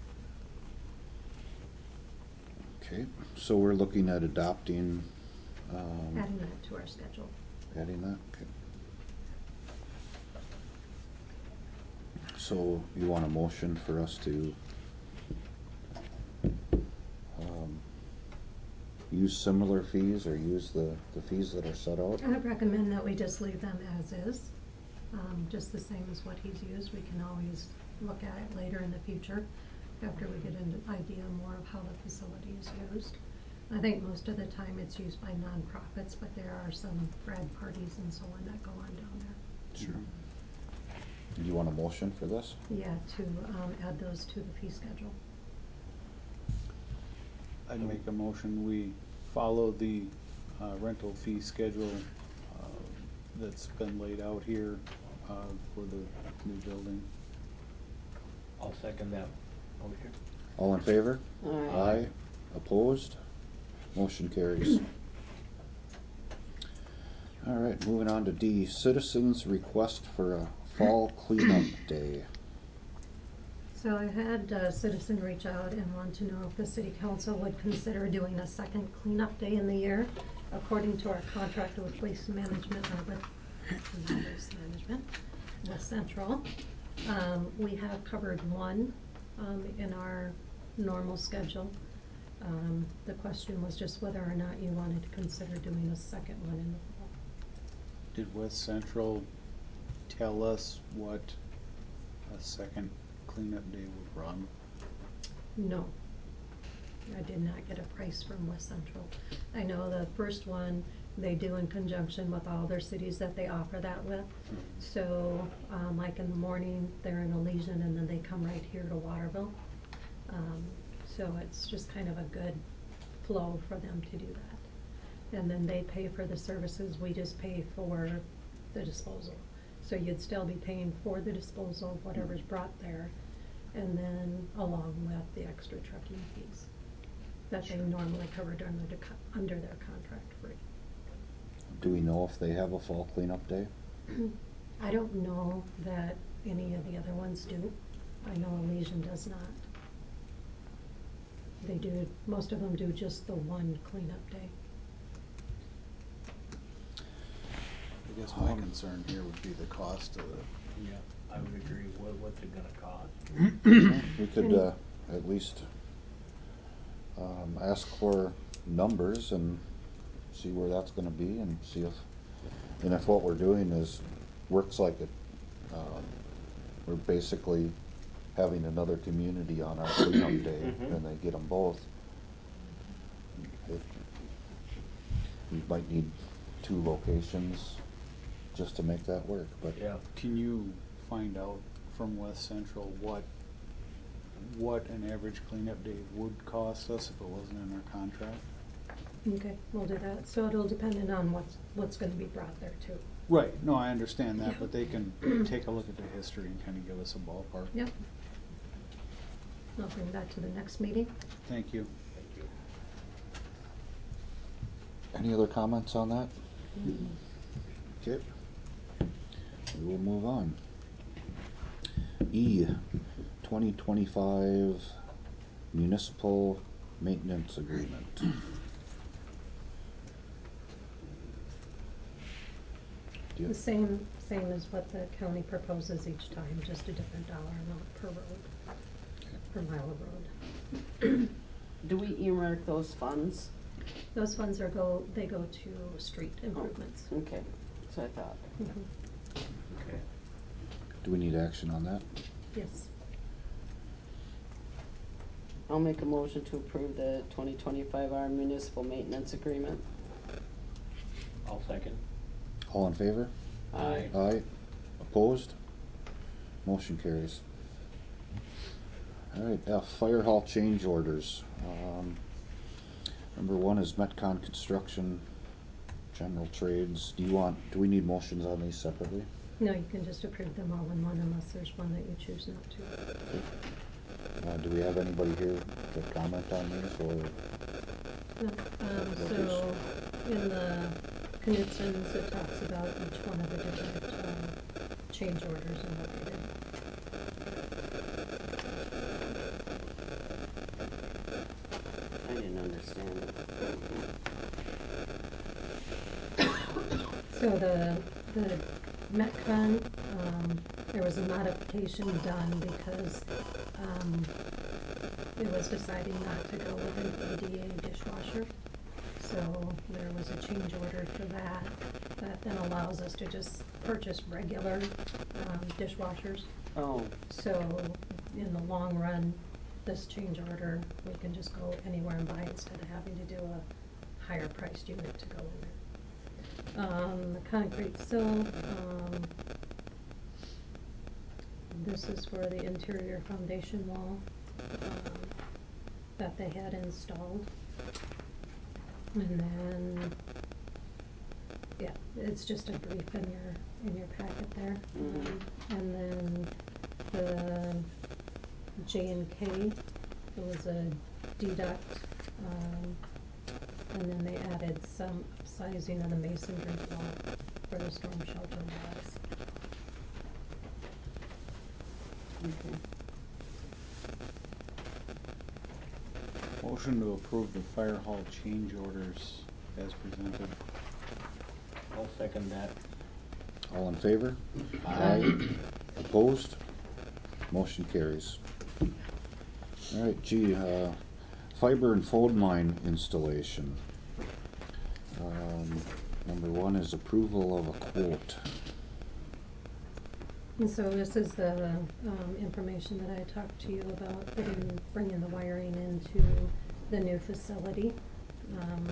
Speaker 3: Okay, so we're looking at adopting, um,
Speaker 5: Adding that to our schedule.
Speaker 3: adding that, okay. So you want a motion for us to um, use similar fees or use the, the fees that are set out?
Speaker 5: I would recommend that we just leave them as is. um, just the same as what he's used. We can always look at it later in the future after we get an idea more of how the facility is used. I think most of the time it's used by nonprofits, but there are some grad parties and so on that go on down there.
Speaker 3: Sure. Do you want a motion for this?
Speaker 5: Yeah, to um, add those to the fee schedule.
Speaker 6: I'd make a motion, we follow the uh, rental fee schedule uh, that's been laid out here uh, for the new building.
Speaker 2: I'll second that motion.
Speaker 3: All in favor?
Speaker 4: Aye.
Speaker 3: Aye. Opposed? Motion carries. All right, moving on to D, citizens' request for a fall cleanup day.
Speaker 5: So I had a citizen reach out and want to know if the city council would consider doing a second cleanup day in the year. According to our contract with Waste Management, or with not Waste Management, West Central, um, we have covered one um, in our normal schedule. Um, the question was just whether or not you wanted to consider doing a second one in the fall.
Speaker 6: Did West Central tell us what a second cleanup day would run?
Speaker 5: No, I did not get a price from West Central. I know the first one they do in conjunction with all their cities that they offer that with. So, um, like in the morning, they're in Elysian and then they come right here to Waterville. Um, so it's just kind of a good flow for them to do that. And then they pay for the services, we just pay for the disposal. So you'd still be paying for the disposal of whatever's brought there, and then along with the extra trucking fees that they normally covered under, the co- under their contract free.
Speaker 3: Do we know if they have a fall cleanup day?
Speaker 5: I don't know that any of the other ones do. I know Elysian does not. They do, most of them do just the one cleanup day.
Speaker 6: I guess my concern here would be the cost of the.
Speaker 2: Yeah, I would agree. What, what's it gonna cost?
Speaker 3: We could uh, at least um, ask for numbers and see where that's gonna be and see if, and if what we're doing is, works like it, um, we're basically having another community on our cleanup day,
Speaker 2: Mhm.
Speaker 3: and they get them both. It, we might need two locations just to make that work, but.
Speaker 2: Yeah.
Speaker 6: Can you find out from West Central what what an average cleanup day would cost us if it wasn't in our contract?
Speaker 5: Okay, we'll do that. So it'll depend on what's, what's gonna be brought there too.
Speaker 6: Right, no, I understand that, but they can take a look at the history and kind of give us a ballpark.
Speaker 5: Yep. I'll bring that to the next meeting.
Speaker 6: Thank you.
Speaker 2: Thank you.
Speaker 3: Any other comments on that? Okay. We will move on. E, twenty twenty-five municipal maintenance agreement. Do you-
Speaker 5: The same, same as what the county proposes each time, just a different dollar amount per road, per mile of road.
Speaker 4: Do we earmark those funds?
Speaker 5: Those funds are go, they go to street improvements.
Speaker 4: Okay, so I thought.
Speaker 5: Mhm.
Speaker 2: Okay.
Speaker 3: Do we need action on that?
Speaker 5: Yes.
Speaker 4: I'll make a motion to approve the twenty twenty-five R municipal maintenance agreement.
Speaker 2: I'll second.
Speaker 3: All in favor?
Speaker 2: Aye.
Speaker 3: Aye. Opposed? Motion carries. All right, F, fire hall change orders. Um, number one is Metcon Construction, General Trades. Do you want, do we need motions on these separately?
Speaker 5: No, you can just approve them all in one unless there's one that you choose not to.
Speaker 3: Uh, do we have anybody here to comment on these, or?
Speaker 5: No, Um, so, in the Knutson's, it talks about each one of the different, um, change orders and what they did.
Speaker 4: I didn't understand it.
Speaker 5: So the, the Metcon, um, there was a modification done because, um, it was deciding not to go with an A D A dishwasher. So there was a change order for that, that then allows us to just purchase regular um, dishwashers.
Speaker 4: Oh,
Speaker 5: So in the long run, this change order, we can just go anywhere and buy instead of having to do a higher priced unit to go in there. Um, the concrete sill, um, this is for the interior foundation wall, um, that they had installed. And then, yeah, it's just a brief in your, in your packet there.
Speaker 4: Mhm.
Speaker 5: Um, And then the J and K, it was a deduct, um, and then they added some upsizing of the masonry wall for the storm shelter walls.
Speaker 4: okay.
Speaker 6: Motion to approve the fire hall change orders as presented.
Speaker 2: I'll second that.
Speaker 3: All in favor? Aye. Opposed? Motion carries. All right, G, uh, fiber and phone line installation. Um, number one is approval of a quote.
Speaker 5: And so this is the, um, information that I talked to you about, putting, bringing the wiring into the new facility. Um,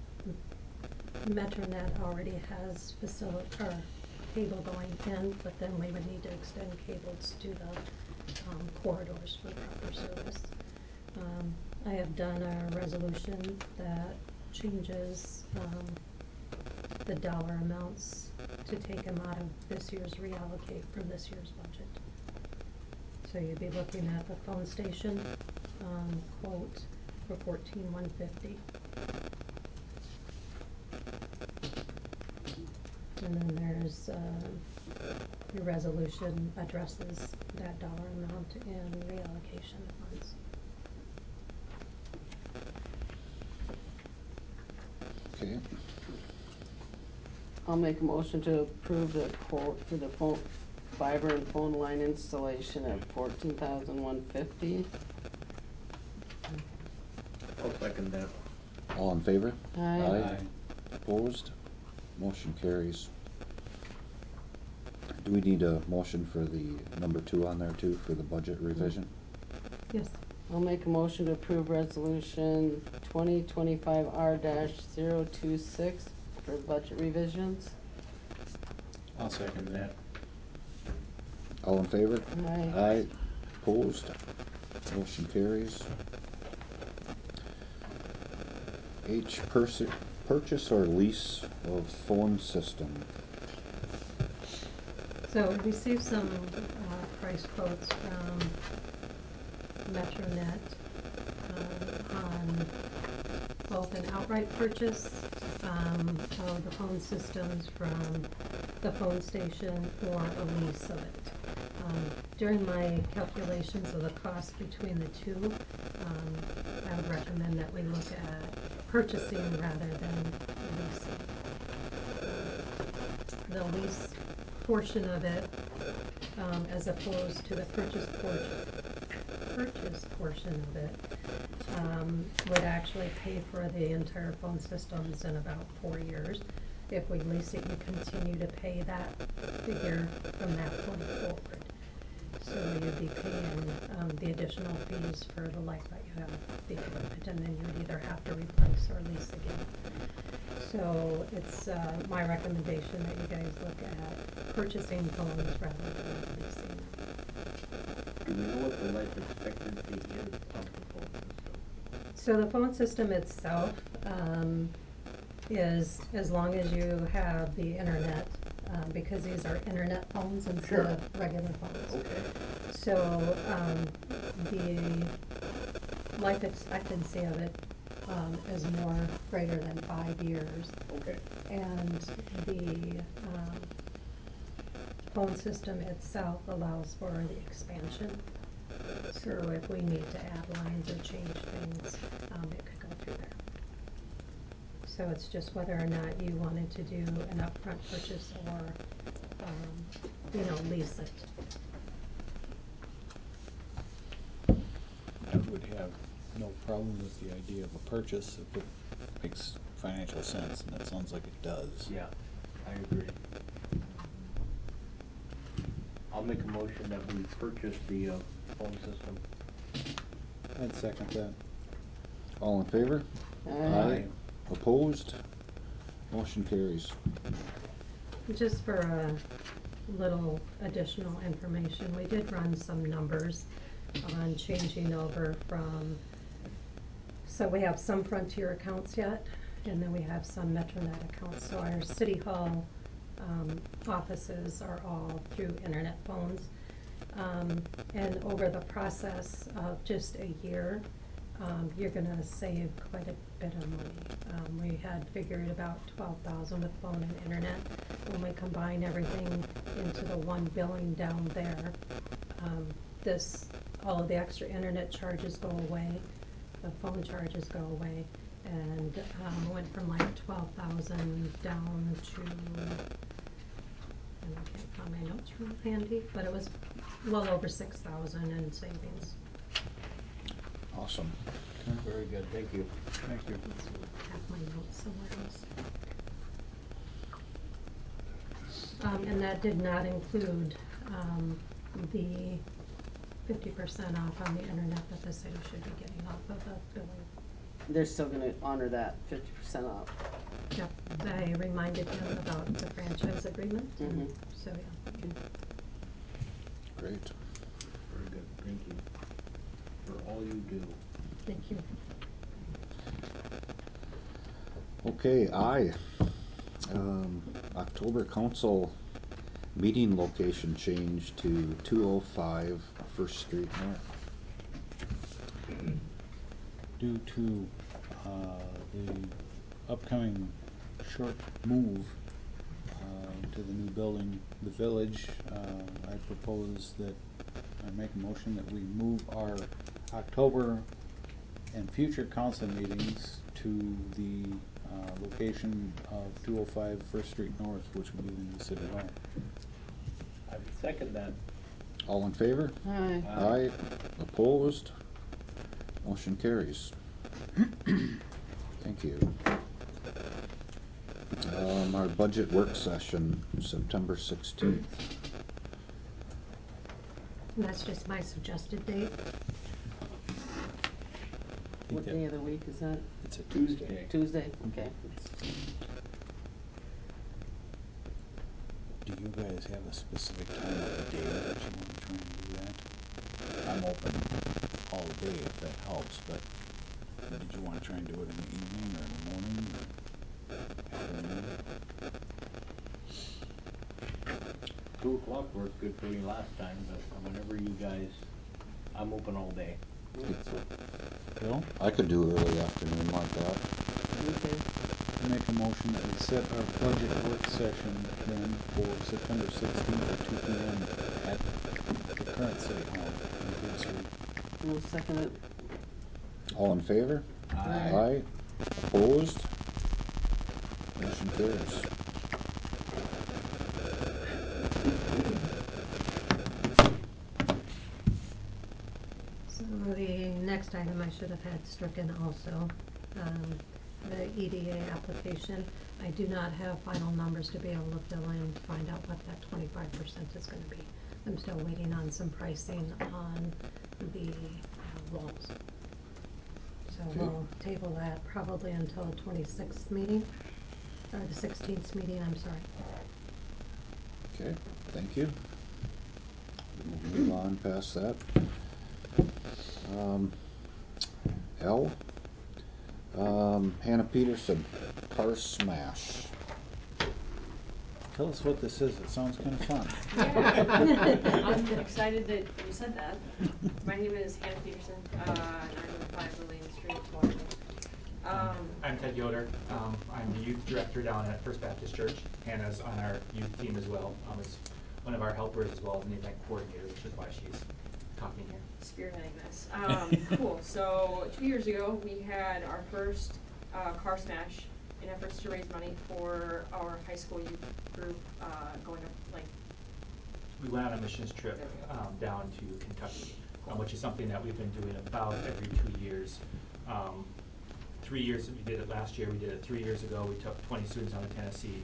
Speaker 5: MetroNet already has facility, or cable going in, but then we would need to extend cables to the, um, corridors for proper service. Um, I have done a resolution that changes, um, the dollar amounts to take them out of this year's reallocate from this year's budget. So you'd be looking at the phone station, um, quote for fourteen one fifty. And then there's, um, your resolution addresses that dollar amount in reallocation funds.
Speaker 3: Okay,
Speaker 4: I'll make a motion to approve the quote for the phone, fiber and phone line installation at fourteen thousand one fifty.
Speaker 2: I'll second that.
Speaker 3: all in favor?
Speaker 4: Aye.
Speaker 3: Opposed? Motion carries. Do we need a motion for the number two on there too, for the budget revision?
Speaker 5: Yes.
Speaker 4: I'll make a motion to approve resolution twenty twenty-five R dash zero two six for budget revisions.
Speaker 6: I'll second that.
Speaker 3: All in favor?
Speaker 4: Aye.
Speaker 3: Aye. Opposed? Motion carries. H, pers- purchase or lease of phone system.
Speaker 5: So we received some, uh, price quotes from MetroNet, um, on both an outright purchase, um, of the phone systems from the phone station or a lease of it. Um, during my calculations of the cost between the two, um, I would recommend that we look at purchasing rather than leasing. The lease portion of it, um, as opposed to the purchase portion, purchase portion of it, um, would actually pay for the entire phone systems in about four years. If we lease it, you continue to pay that figure from that point forward. So you'd be paying, um, the additional fees for the life that you have the equipment, and then you would either have to replace or lease again. So it's, uh, my recommendation that you guys look at purchasing phones rather than leasing them.
Speaker 2: Do we know what the life expectancy is of the phone system?
Speaker 5: So the phone system itself, um, is as long as you have the internet, um, because these are internet phones instead
Speaker 2: Sure.
Speaker 5: of regular phones.
Speaker 2: Okay.
Speaker 5: So, um, the life expectancy of it, um, is more greater than five years.
Speaker 2: Okay.
Speaker 5: And the, um, phone system itself allows for the expansion. So if we need to add lines or change things, um, it could go through there. So it's just whether or not you wanted to do an upfront purchase or, um, you know, lease it.
Speaker 6: I would have no problem with the idea of a purchase if it makes financial sense, and that sounds like it does.
Speaker 2: Yeah. I agree. I'll make a motion that we purchase the uh, phone system.
Speaker 6: I'd second that.
Speaker 3: All in favor?
Speaker 4: Aye.
Speaker 3: Opposed? Motion carries.
Speaker 5: Just for a little additional information, we did run some numbers on changing over from, so we have some Frontier accounts yet, and then we have some MetroNet accounts. So our City Hall um, offices are all through internet phones. Um, and over the process of just a year, um, you're gonna save quite a bit of money. Um, we had figured about twelve thousand with phone and internet. When we combine everything into the one billing down there, um, this, all of the extra internet charges go away, the phone charges go away, and, um, went from like twelve thousand down to, and I can't find my notes real handy, but it was well over six thousand in savings.
Speaker 3: Awesome.
Speaker 2: Very good, thank you.
Speaker 6: Thank you.
Speaker 5: I have my notes somewhere else. Um, and that did not include, um, the fifty percent off on the internet that the city should be getting off of the billing.
Speaker 4: They're still gonna honor that fifty percent off.
Speaker 5: Yep, I reminded him about the franchise agreement, and
Speaker 4: Mhm.
Speaker 5: so, yeah.
Speaker 3: Great.
Speaker 2: Very good, thank you for all you do.
Speaker 5: Thank you.
Speaker 3: Okay, I, um, October council meeting location change to two oh five First Street North.
Speaker 6: Due to uh, the upcoming short move uh, to the new building, the village, uh, I propose that, I make a motion that we move our October and future council meetings to the uh, location of two oh five First Street North, which will be the new city hall.
Speaker 2: I would second that.
Speaker 3: All in favor?
Speaker 4: Aye.
Speaker 3: Aye. Opposed? Motion carries. Thank you. Um, our budget work session, September sixteenth.
Speaker 5: And that's just my suggested date.
Speaker 4: What day of the week is that?
Speaker 6: It's a
Speaker 2: Tuesday.
Speaker 4: Tuesday? Okay.
Speaker 6: Do you guys have a specific time of the day that you want to try and do that? I'm open all day if that helps, but did you want to try and do it in the evening or in the morning or afternoon?
Speaker 2: Two o'clock worked good for me last time, but whenever you guys, I'm open all day.
Speaker 6: Bill?
Speaker 3: I could do early afternoon like that.
Speaker 4: Okay.
Speaker 6: I make a motion that we set our budget work session then for September sixteenth at two P M at the current city hall in Green Street.
Speaker 4: We'll second it.
Speaker 3: All in favor?
Speaker 2: Aye.
Speaker 3: Aye. Opposed? Motion carries.
Speaker 5: So the next item I should have had stricken also, um, the E D A application. I do not have final numbers to be able to fill in, to find out what that twenty-five percent is gonna be. I'm still waiting on some pricing on the uh, walls. So
Speaker 3: Okay.
Speaker 5: we'll table that probably until the twenty-sixth meeting, or the sixteenth meeting, I'm sorry.
Speaker 3: Okay, thank you. We'll move on past that. Um, L, um, Hannah Peterson, car smash.
Speaker 6: Tell us what this is, it sounds kind of fun.
Speaker 13: Yeah, I'm excited that you said that. My name is Hannah Peterson, uh, nine one five Lillian Street, Waterloo. Um,
Speaker 14: I'm Ted Yoder. Um, I'm the youth director down at First Baptist Church. Hannah's on our youth team as well. Um, is one of our helpers as well as an event coordinator, which is why she's talking here.
Speaker 13: spearheading this. Um, cool. So two years ago, we had our first uh, car smash in efforts to raise money for our high school youth group uh, going up like.
Speaker 14: We went on a missions trip um, down to Kentucky, um, which is something that we've been doing about every two years. Um, three years, we did it last year, we did it three years ago, we took twenty students down to Tennessee.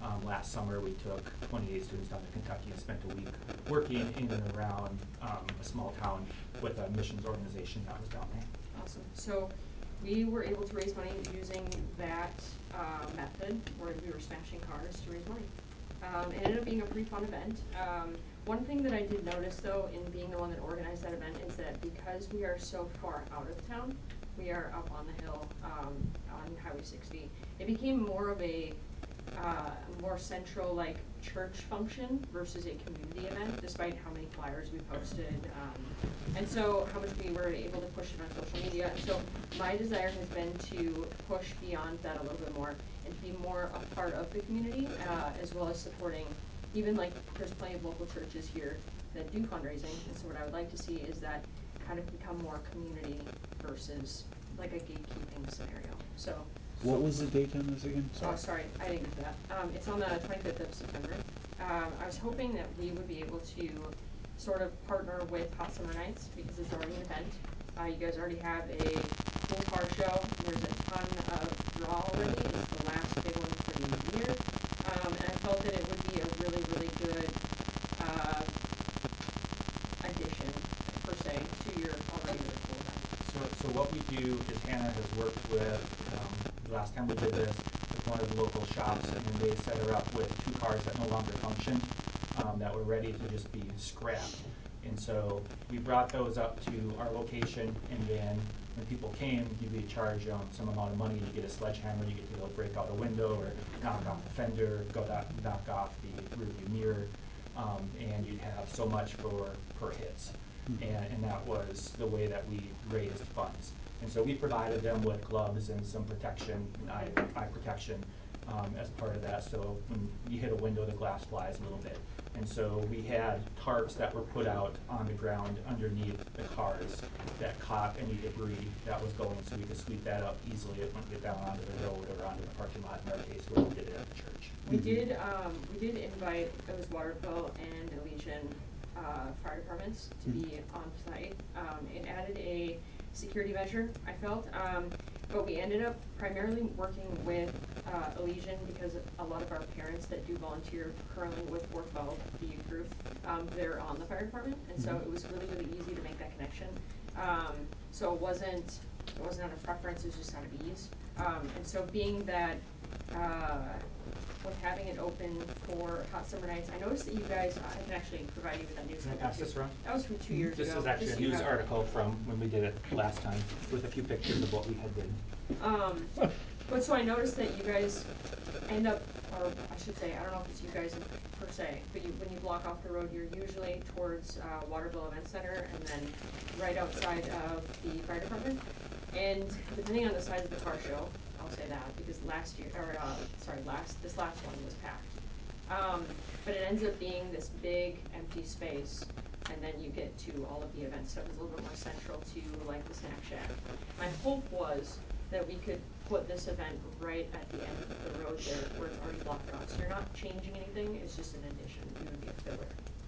Speaker 14: Um, last summer, we took twenty-eight students down to Kentucky and spent a week working in and around um, a small town with a missions organization that was down there.
Speaker 13: Awesome. So we were able to raise money using that uh, method where we were smashing cars to raise money. Um, it ended up being a pretty fun event. Um, one thing that I did notice though in being the one that organized that event is that because we are so far out of town, we are up on the hill um, on Highway sixty, it became more of a uh, more central like church function versus a community event, despite how many flyers we posted, um, and so how much we were able to push it on social media. And so my desire has been to push beyond that a little bit more and to be more a part of the community, uh, as well as supporting, even like there's plenty of local churches here that do fundraising, and so what I would like to see is that kind of become more community versus like a gatekeeping scenario. So.
Speaker 6: What was the date on this again?
Speaker 13: Oh, sorry, I didn't get to that. Um, it's on the twenty-fifth of September. Um, I was hoping that we would be able to sort of partner with Hot Summer Nights because it's already an event. Uh, you guys already have a cool car show. There's a ton of draw already. It's the last big one for the year. Um, and I felt that it would be a really, really good uh, addition, per se, to your already really cool event.
Speaker 14: So, so what we do is Hannah has worked with, um, the last time we did this, with one of the local shops, and they set her up with two cars that no longer functioned, um, that were ready to just be scrapped. And so we brought those up to our location, and then when people came, you'd be charged um, some amount of money. You get a sledgehammer, you get to go break out a window or knock off the fender, go down, knock off the rearview mirror, um, and you'd have so much for per hits. Mm-hmm. and, and that was the way that we raised funds. And so we provided them with gloves and some protection, eye, eye protection, um, as part of that. So when you hit a window, the glass flies a little bit. And so we had tarps that were put out on the ground underneath the cars that caught any debris that was going, so we could sweep that up easily. It wouldn't get down onto the road or onto the parking lot in our case where we did it at the church.
Speaker 13: We did, um, we did invite, it was Waterville and Elysian uh, fire departments to be on site. Um, it added a security measure, I felt, um, but we ended up primarily working with uh, Elysian because a lot of our parents that do volunteer currently with four twelve, the youth group, um, they're on the fire department, and so it was really, really easy to make that connection. Um, so it wasn't, it wasn't out of preference, it was just out of ease. Um, and so being that, uh, with having it open for Hot Summer Nights, I noticed that you guys, I can actually provide you with that news.
Speaker 14: Can I pass this around?
Speaker 13: That was from two years
Speaker 14: This
Speaker 13: ago.
Speaker 14: is actually
Speaker 13: Just
Speaker 14: a
Speaker 13: so you
Speaker 14: news
Speaker 13: have-
Speaker 14: article from when we did it last time with a few pictures of what we had did.
Speaker 13: Um, but so I noticed that you guys end up, or I should say, I don't know if it's you guys per se, but you, when you block off the road, you're usually towards uh, Waterville Event Center and then right outside of the fire department. And depending on the size of the car show, I'll say that, because last year, or uh, sorry, last this last one was packed. Um, but it ends up being this big empty space, and then you get to all of the event stuff is a little bit more central to like the snack shack. My hope was that we could put this event right at the end of the road there where it's already blocked off. So you're not changing anything, it's just an addition. It would be a filler.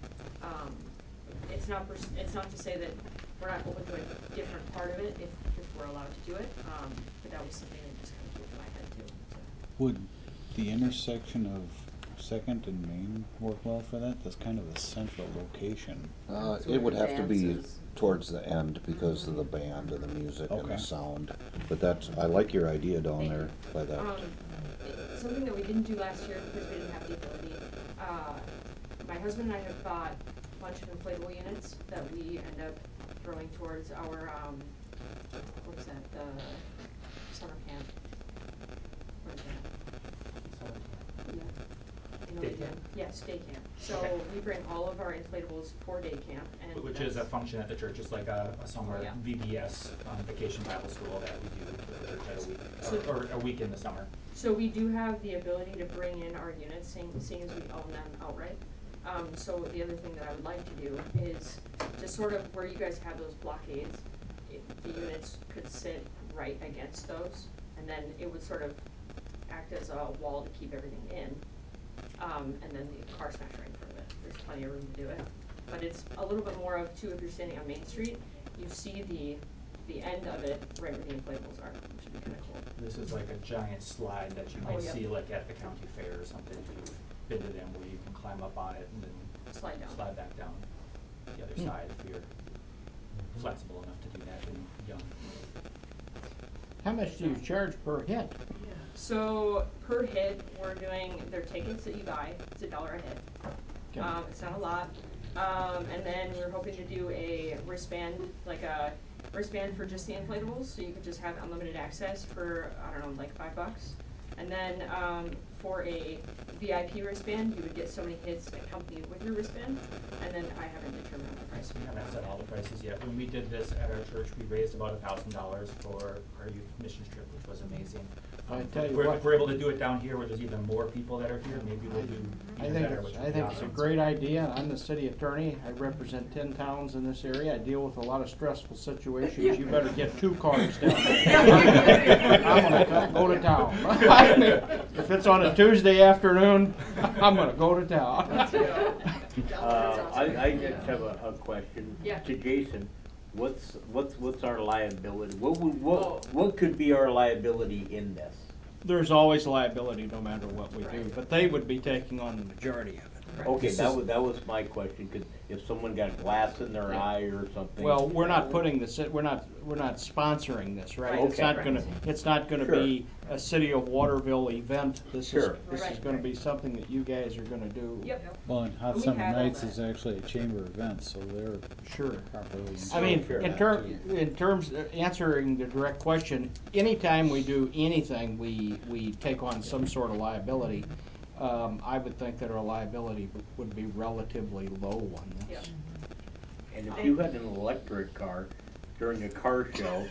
Speaker 13: Um, it's not pers- it's not to say that we're not open to a different part of it if, if we're allowed to do it. Um, but that was something that just kind of came to my head too. So.
Speaker 6: Would the intersection of Second and Main work well for that? That's kind of a central location.
Speaker 3: Uh,
Speaker 4: So
Speaker 3: it would
Speaker 4: the
Speaker 3: have to be
Speaker 4: dances.
Speaker 3: towards the end because of the band and the music and
Speaker 6: Okay.
Speaker 3: the sound. But that's, I like your idea down
Speaker 13: Thank
Speaker 3: there
Speaker 13: you.
Speaker 3: by that.
Speaker 13: Um, it- something that we didn't do last year because we didn't have the ability. Uh, my husband and I have bought a bunch of inflatable units that we end up throwing towards our, um, what is that, the summer camp. What is that? You know,
Speaker 14: Day
Speaker 13: we do-
Speaker 14: camp?
Speaker 13: Yes, day camp. So
Speaker 14: Okay.
Speaker 13: we bring all of our inflatables for day camp, and
Speaker 14: Which is a
Speaker 13: that's-
Speaker 14: function at the church, it's like a, a summer
Speaker 13: Oh, yeah.
Speaker 14: V B S, um, vacation Bible school that we do at the church at a week,
Speaker 13: So-
Speaker 14: or, or a week in the summer.
Speaker 13: So we do have the ability to bring in our units, seeing, seeing as we own them outright. Um, so the other thing that I would like to do is to sort of, where you guys have those blockades, it, the units could sit right against those, and then it would sort of act as a wall to keep everything in. Um, and then the car smash right in front of it. There's plenty of room to do it. But it's a little bit more of, too, if you're standing on Main Street, you see the the end of it, right where the inflatables are, which would be kinda cool.
Speaker 14: This is like a giant slide that you
Speaker 13: Oh,
Speaker 14: might
Speaker 13: yep.
Speaker 14: see like at the county fair or something, if you've been to them, where you can climb up on it and then
Speaker 13: Slide down.
Speaker 14: slide back down the other
Speaker 1: Hmm.
Speaker 14: side if you're flexible enough to do that and young.
Speaker 1: How much do you charge per hit?
Speaker 13: So per hit, we're doing, they're tickets that you buy, it's a dollar a hit.
Speaker 1: Okay.
Speaker 13: Um, it's not a lot. Um, and then we're hoping to do a wristband, like a wristband for just the inflatables, so you could just have unlimited access for, I don't know, like five bucks. And then, um, for a V I P wristband, you would get so many hits accompanied with your wristband, and then I haven't determined the price.
Speaker 14: We haven't set all the prices yet. When we did this at our church, we raised about a thousand dollars for our youth missions trip, which was amazing.
Speaker 1: I
Speaker 14: Um,
Speaker 1: tell you
Speaker 14: we're-
Speaker 1: what.
Speaker 14: If we're able to do it down here where there's even more people that are here, maybe we'll do
Speaker 1: I
Speaker 14: even
Speaker 1: think
Speaker 14: better,
Speaker 1: it's,
Speaker 14: which
Speaker 1: I
Speaker 14: would be
Speaker 1: think it's a
Speaker 14: awesome.
Speaker 1: great idea. I'm the city attorney. I represent ten towns in this area. I deal with a lot of stressful situations. You better get two cars down there. I'm gonna co- go to town. I mean, if it's on a Tuesday afternoon, I'm gonna go to town.
Speaker 2: Uh, I, I just have a, a question
Speaker 13: Yeah.
Speaker 2: to Jason. What's, what's, what's our liability? What would,
Speaker 13: Oh.
Speaker 2: what, what could be our liability in this?
Speaker 1: There's always liability no matter what we do,
Speaker 13: Right.
Speaker 1: but they would be taking on the majority of it.
Speaker 2: Okay,
Speaker 1: This
Speaker 2: that
Speaker 1: is-
Speaker 2: was, that was my question, cause if someone got glass in their eye or something.
Speaker 1: Well, we're not putting this, we're not, we're not sponsoring this, right? It's
Speaker 2: Okay.
Speaker 1: not gonna, it's not gonna
Speaker 2: Sure.
Speaker 1: be a City of Waterville event. This is,
Speaker 2: Sure.
Speaker 1: this is
Speaker 13: Right.
Speaker 1: gonna be something that you guys are gonna do.
Speaker 13: Yep.
Speaker 6: Well, and Hot
Speaker 13: We
Speaker 6: Summer
Speaker 13: had all
Speaker 6: Nights
Speaker 13: that.
Speaker 6: is actually a chamber event, so they're
Speaker 1: Sure.
Speaker 6: properly.
Speaker 1: I mean,
Speaker 2: Sure.
Speaker 1: in term, in terms, of answering the direct question, anytime we do anything, we, we take on some sort of liability. Um, I would think that our liability would be relatively low on this.
Speaker 13: Yep.
Speaker 2: And if you had an electric car during a car show,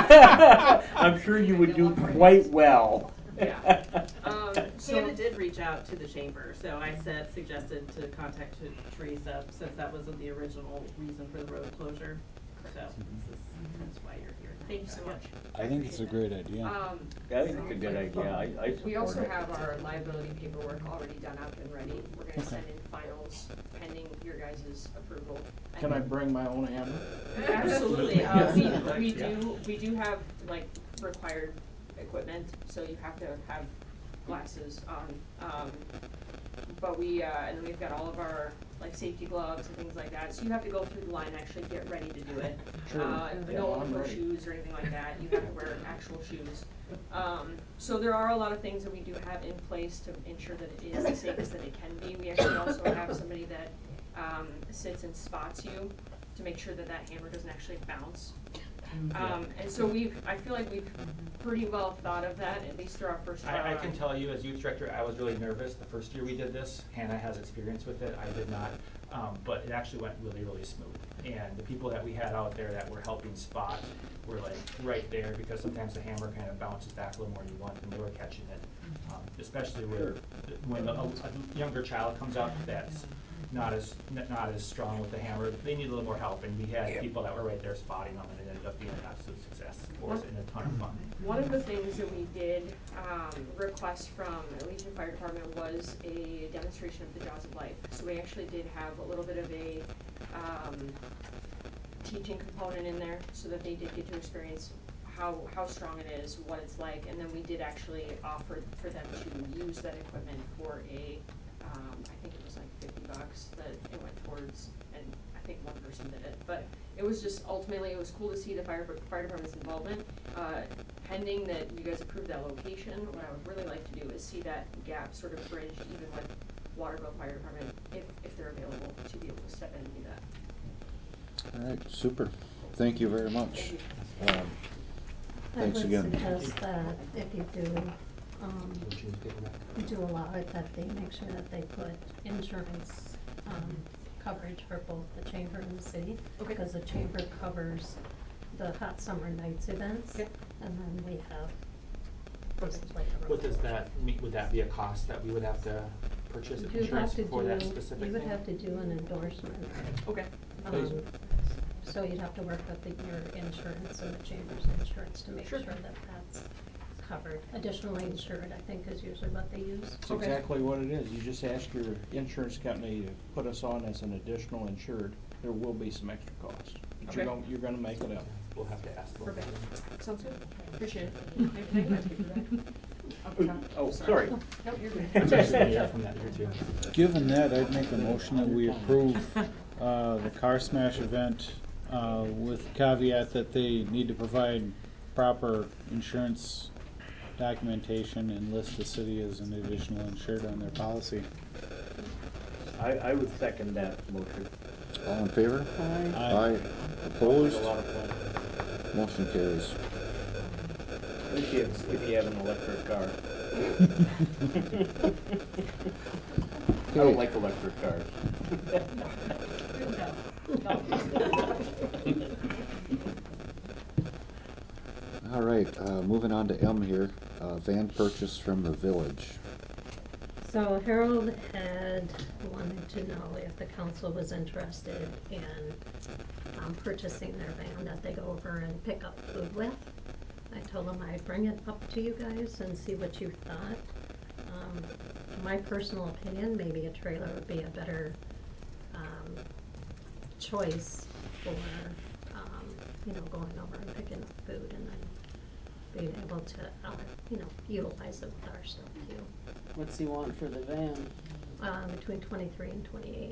Speaker 2: I'm sure you would do quite well.
Speaker 13: Yeah. Um, so,
Speaker 15: Hannah did reach out to the chamber, so I said, suggested to contact T- Teresa, since that wasn't the original reason for the road closure. So this is, that's why you're here.
Speaker 13: thank you so much.
Speaker 6: I think it's a great idea.
Speaker 13: Um,
Speaker 2: I think it's a good idea. I, I support it.
Speaker 13: we also have our liability paperwork already done up and ready. We're gonna send in finals pending your guys' approval. And
Speaker 1: Can I bring my own hammer?
Speaker 13: Absolutely. Uh, we, we do, we do have like required equipment, so you have to have glasses on. Um, but we, uh, and then we've got all of our like safety gloves and things like that. So you have to go through the line and actually get ready to do it.
Speaker 1: Sure.
Speaker 13: Uh,
Speaker 1: Yeah,
Speaker 13: no
Speaker 1: I'm
Speaker 13: open
Speaker 1: ready.
Speaker 13: shoes or anything like that. You have to wear actual shoes. Um, so there are a lot of things that we do have in place to ensure that it is the safest that it can be. We actually also have somebody that um, sits and spots you to make sure that that hammer doesn't actually bounce. Um, and so we've, I feel like we've pretty well thought of that, at least through our first trial.
Speaker 14: I, I can
Speaker 13: run.
Speaker 14: tell you as youth director, I was really nervous the first year we did this. Hannah has experience with it, I did not. Um, but it actually went really, really smooth. And the people that we had out there that were helping spot were like right there, because sometimes the hammer kind of bounces back a little more than you want, and they were catching it. Um, especially where, when a, a younger child comes up that's not as, not as strong with the hammer, they need a little more help. And we had people that were right there spotting them, and it ended up being an absolute success for us and a ton of fun.
Speaker 13: One of the things that we did um, request from Legion Fire Department was a demonstration of the Jaws of Life. So we actually did have a little bit of a um, teaching component in there, so that they did get to experience how, how strong it is, what it's like, and then we did actually offer for them to use that equipment for a, um, I think it was like fifty bucks that it went towards, and I think one person did it, but it was just, ultimately, it was cool to see the fire, fire department's involvement. Uh, pending that you guys approve that location, what I would really like to do is see that gap sort of bridged even with Waterville Fire Department, if, if they're available, to be able to step in and do that.
Speaker 3: All right, super. Thank you very much. Um, Thanks again.
Speaker 5: I would suggest that if you do, um, do allow it, that they make sure that they put insurance, um, coverage for both the chamber and the city.
Speaker 13: Okay.
Speaker 5: Because the chamber covers the Hot Summer Nights events.
Speaker 13: Okay.
Speaker 5: And then we have
Speaker 13: Okay.
Speaker 5: things like the road
Speaker 14: What does
Speaker 5: closure.
Speaker 14: that mean, would that be a cost that we would have to purchase
Speaker 5: You'd have
Speaker 14: insurance
Speaker 5: to
Speaker 14: for that
Speaker 5: do-
Speaker 14: specific
Speaker 5: You would
Speaker 14: thing?
Speaker 5: have to do an endorsement.
Speaker 14: Okay.
Speaker 5: Um, so you'd have to work with the, your insurance and the chamber's insurance to make
Speaker 14: Sure.
Speaker 5: sure that that's covered. Additionally insured, I think, is usually what they use.
Speaker 1: That's exactly what it is. You just ask your insurance company to put us on as an additional insured. There will be some extra cost, but you're
Speaker 13: Okay.
Speaker 1: going, you're gonna make it up.
Speaker 14: we'll have to ask about that.
Speaker 13: Perfect. Sounds good. Appreciate it. Thank you for taking that. Take it back.
Speaker 2: Oh, sorry.
Speaker 13: Nope, you're good.
Speaker 14: I'm actually gonna hear from that here too.
Speaker 6: Given that, I'd make a motion that we approve uh, the Car Smash event uh, with caveat that they need to provide proper insurance documentation and list the city as an additional insured on their policy.
Speaker 2: I, I would second that motion.
Speaker 3: All in favor?
Speaker 8: Aye.
Speaker 6: Aye.
Speaker 3: Aye.
Speaker 2: Sounds
Speaker 3: Opposed?
Speaker 2: like a lot of fun.
Speaker 3: Motion carries.
Speaker 2: If you, if you have an electric car. I don't like electric cars.
Speaker 13: Good job.
Speaker 3: All right, uh, moving on to M here, uh, van purchase from the village.
Speaker 5: So Harold had wanted to know if the council was interested in um, purchasing their van that they go over and pick up food with. I told him I'd bring it up to you guys and see what you thought. Um, my personal opinion, maybe a trailer would be a better um, choice for, um, you know, going over and picking up food and then being able to, uh, you know, utilize it with our stuff too.
Speaker 8: What's he want for the van?
Speaker 5: Um, between twenty-three and twenty-eight.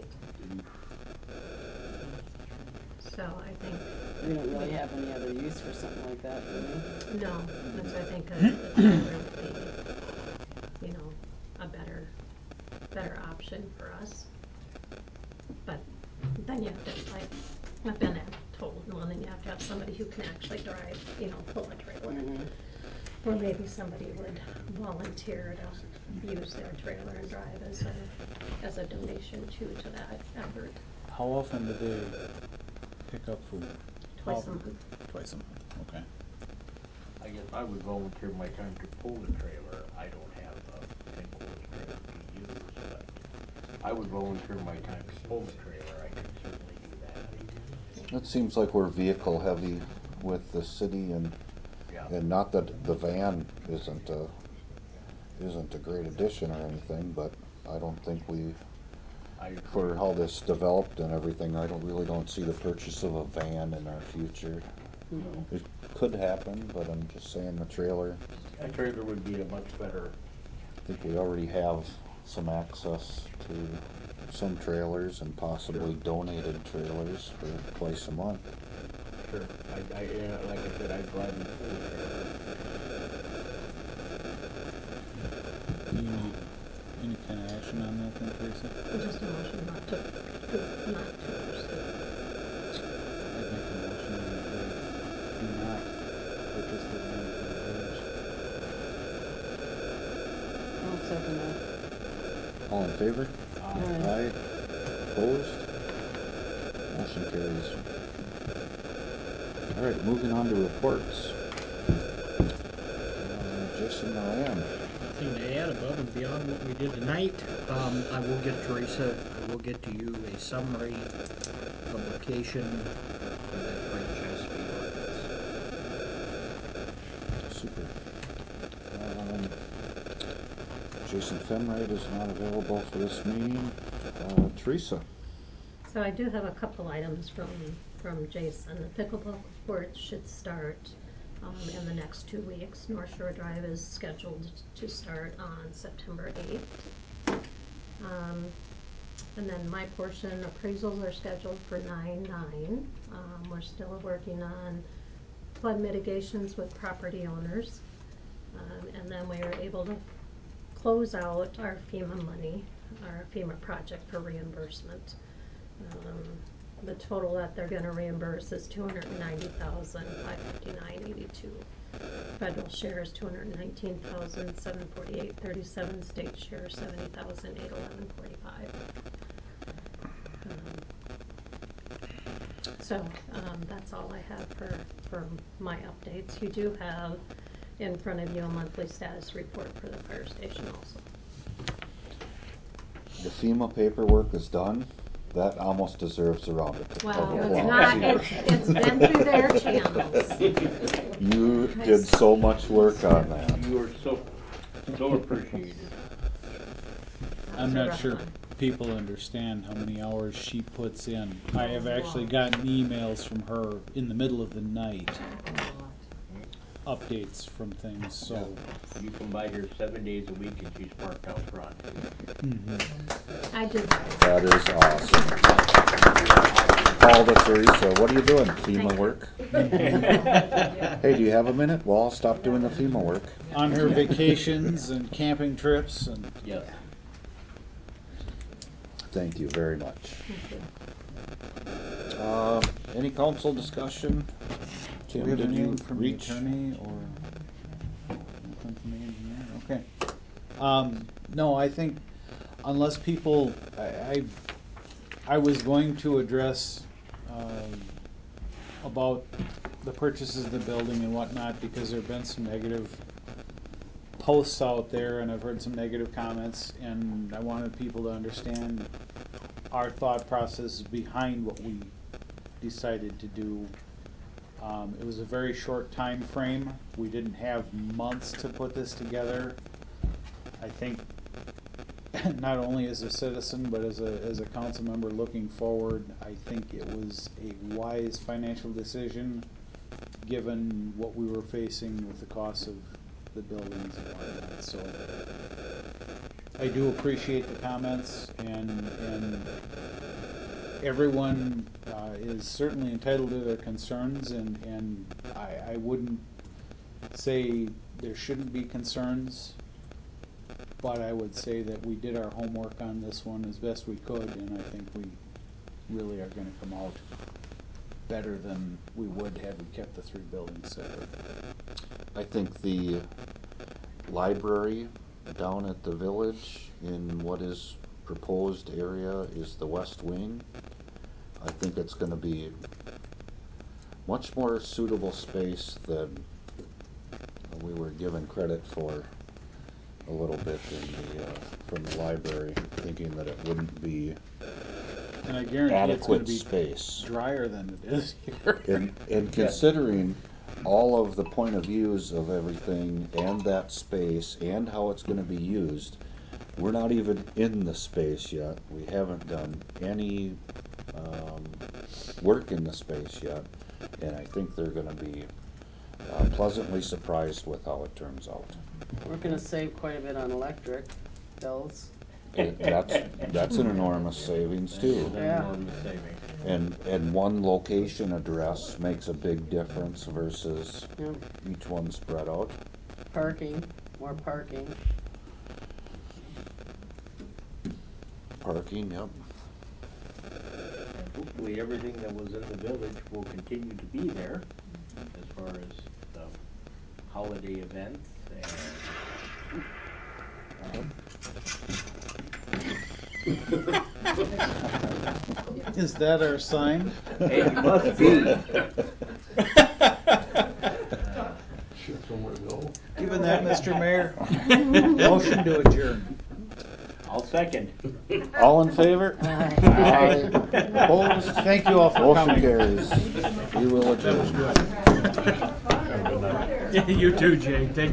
Speaker 5: So I think.
Speaker 8: We don't really have any other use for something like that, do we?
Speaker 5: No, that's, I think, a, a trailer would be, you know, a better, better option for us. But then you have to, like, I've been told, well, then you have to have somebody who can actually drive, you know, pull a trailer.
Speaker 8: Mm-hmm.
Speaker 5: Or maybe somebody would volunteer to use their trailer and drive as a, as a donation too to that effort.
Speaker 6: How often do they pick up food?
Speaker 5: Twice
Speaker 6: How-
Speaker 5: a month.
Speaker 6: Twice a month, okay.
Speaker 2: I guess I would volunteer my time to pull the trailer. I don't have a enclosed trailer to use, but I would volunteer my time to pull the trailer. I could certainly do that.
Speaker 3: It seems like we're vehicle heavy with the city and
Speaker 2: Yeah.
Speaker 3: and not that the van isn't a, isn't a great addition or anything, but I don't think we,
Speaker 2: I
Speaker 3: for how this developed and everything, I don't really don't see the purchase of a van in our future.
Speaker 8: Mm-hmm.
Speaker 3: It could happen, but I'm just saying the trailer,
Speaker 2: A trailer would be a much better.
Speaker 3: I think we already have some access to some trailers and possibly
Speaker 2: Sure.
Speaker 3: donated trailers for twice a month.
Speaker 2: Sure. I, I, yeah, like I said, I'd gladly pull the trailer.
Speaker 6: Do you need any kind of action on that then, Teresa?
Speaker 5: Just a motion not to, to- not to pursue.
Speaker 6: I'd make a motion that we do not purchase the van for the village.
Speaker 8: I'll second that.
Speaker 3: All in favor?
Speaker 8: Aye.
Speaker 3: Aye. Opposed? Motion carries. All right, moving on to reports. Uh, Jason Moran.
Speaker 1: Nothing to add above and beyond what we did tonight. Um, I will get Teresa, I will get to you a summary publication for that franchise fee ordinance.
Speaker 3: Super. Um, Jason Femright is not available for this meeting. Uh, Teresa.
Speaker 5: So I do have a couple items from, from Jason. The pickleball court should start um, in the next two weeks. North Shore Drive is scheduled to start on September eighth. Um, and then my portion appraisals are scheduled for nine nine. Um, we're still working on flood mitigations with property owners. Um, and then we were able to close out our FEMA money, our FEMA project for reimbursement. Um, the total that they're gonna reimburse is two hundred and ninety thousand, five fifty-nine, eighty-two. Federal share is two hundred and nineteen thousand, seven forty-eight, thirty-seven. State share, seventy thousand, eight eleven, forty-five. Um, So, um, that's all I have for, for my updates. You do have in front of you a monthly status report for the fire station also.
Speaker 3: The FEMA paperwork is done. That almost deserves a round of
Speaker 5: Well,
Speaker 3: of
Speaker 5: it's
Speaker 3: applause
Speaker 5: not,
Speaker 3: here.
Speaker 5: it's, it's been through their channels.
Speaker 3: You did so much work on that.
Speaker 2: You are so, so appreciated.
Speaker 5: That
Speaker 6: I'm
Speaker 5: was a
Speaker 6: not
Speaker 5: rough
Speaker 6: sure,
Speaker 5: one.
Speaker 6: people understand how many hours she puts in. I have actually gotten emails from her in the middle of the night, updates from things, so.
Speaker 2: You come by here seven days a week and she's parked out front.
Speaker 6: Mm-hmm.
Speaker 5: I just.
Speaker 3: That is awesome. Paul to Teresa, what are you doing? FEMA work? Hey, do you have a minute? Well, I'll stop doing the FEMA work.
Speaker 6: On her vacations and camping trips and.
Speaker 2: Yes.
Speaker 3: Thank you very much. Uh, any council discussion? Tim,
Speaker 6: Do we have
Speaker 3: did you
Speaker 6: anything from the
Speaker 3: reach?
Speaker 6: attorney or nothing from the engineer? Okay. Um, no, I think unless people, I, I, I was going to address um, about the purchases of the building and whatnot because there have been some negative posts out there and I've heard some negative comments and I wanted people to understand our thought process behind what we decided to do. Um, it was a very short time frame. We didn't have months to put this together. I think not only as a citizen but as a as a council member looking forward, I think it was a wise financial decision given what we were facing with the cost of the buildings and whatnot. So I do appreciate the comments and and everyone uh, is certainly entitled to their concerns and, and I, I wouldn't say there shouldn't be concerns, but I would say that we did our homework on this one as best we could and I think we really are going to come out better than we would had we kept the three buildings separate.
Speaker 3: I think the library down at the village in what is proposed area is the west wing. I think it's going to be much more suitable space than we were given credit for a little bit in the, uh, from the library, thinking that it wouldn't be
Speaker 6: and I guarantee it's going to
Speaker 3: adequate
Speaker 6: be
Speaker 3: space.
Speaker 6: drier than it is here.
Speaker 3: And, and considering all of the point of views of everything and that space and how it's going to be used, we're not even in the space yet. We haven't done any um, work in the space yet, and I think they're going to be uh, pleasantly surprised with how it turns out.
Speaker 4: We're gonna save quite a bit on electric bills.
Speaker 3: It, that's that's an enormous savings too.
Speaker 4: Yeah.
Speaker 2: Enormous savings.
Speaker 3: And and one location address makes a big difference versus
Speaker 4: Yep.
Speaker 3: each one spread out.
Speaker 4: Parking, more parking.
Speaker 3: Parking, yep.
Speaker 2: Hopefully, everything that was in the village will continue to be there as far as the holiday events and.
Speaker 6: Is that our sign?
Speaker 2: It must be.
Speaker 11: Sure, somewhere to go.
Speaker 6: Given that, Mister Mayor, motion to adjourn.
Speaker 2: I'll second.
Speaker 3: All in favor? Aye. Opposed?
Speaker 6: Thank you all for
Speaker 3: Motion
Speaker 6: coming.
Speaker 3: carries. We will adjourn.
Speaker 6: You too, Jake. Take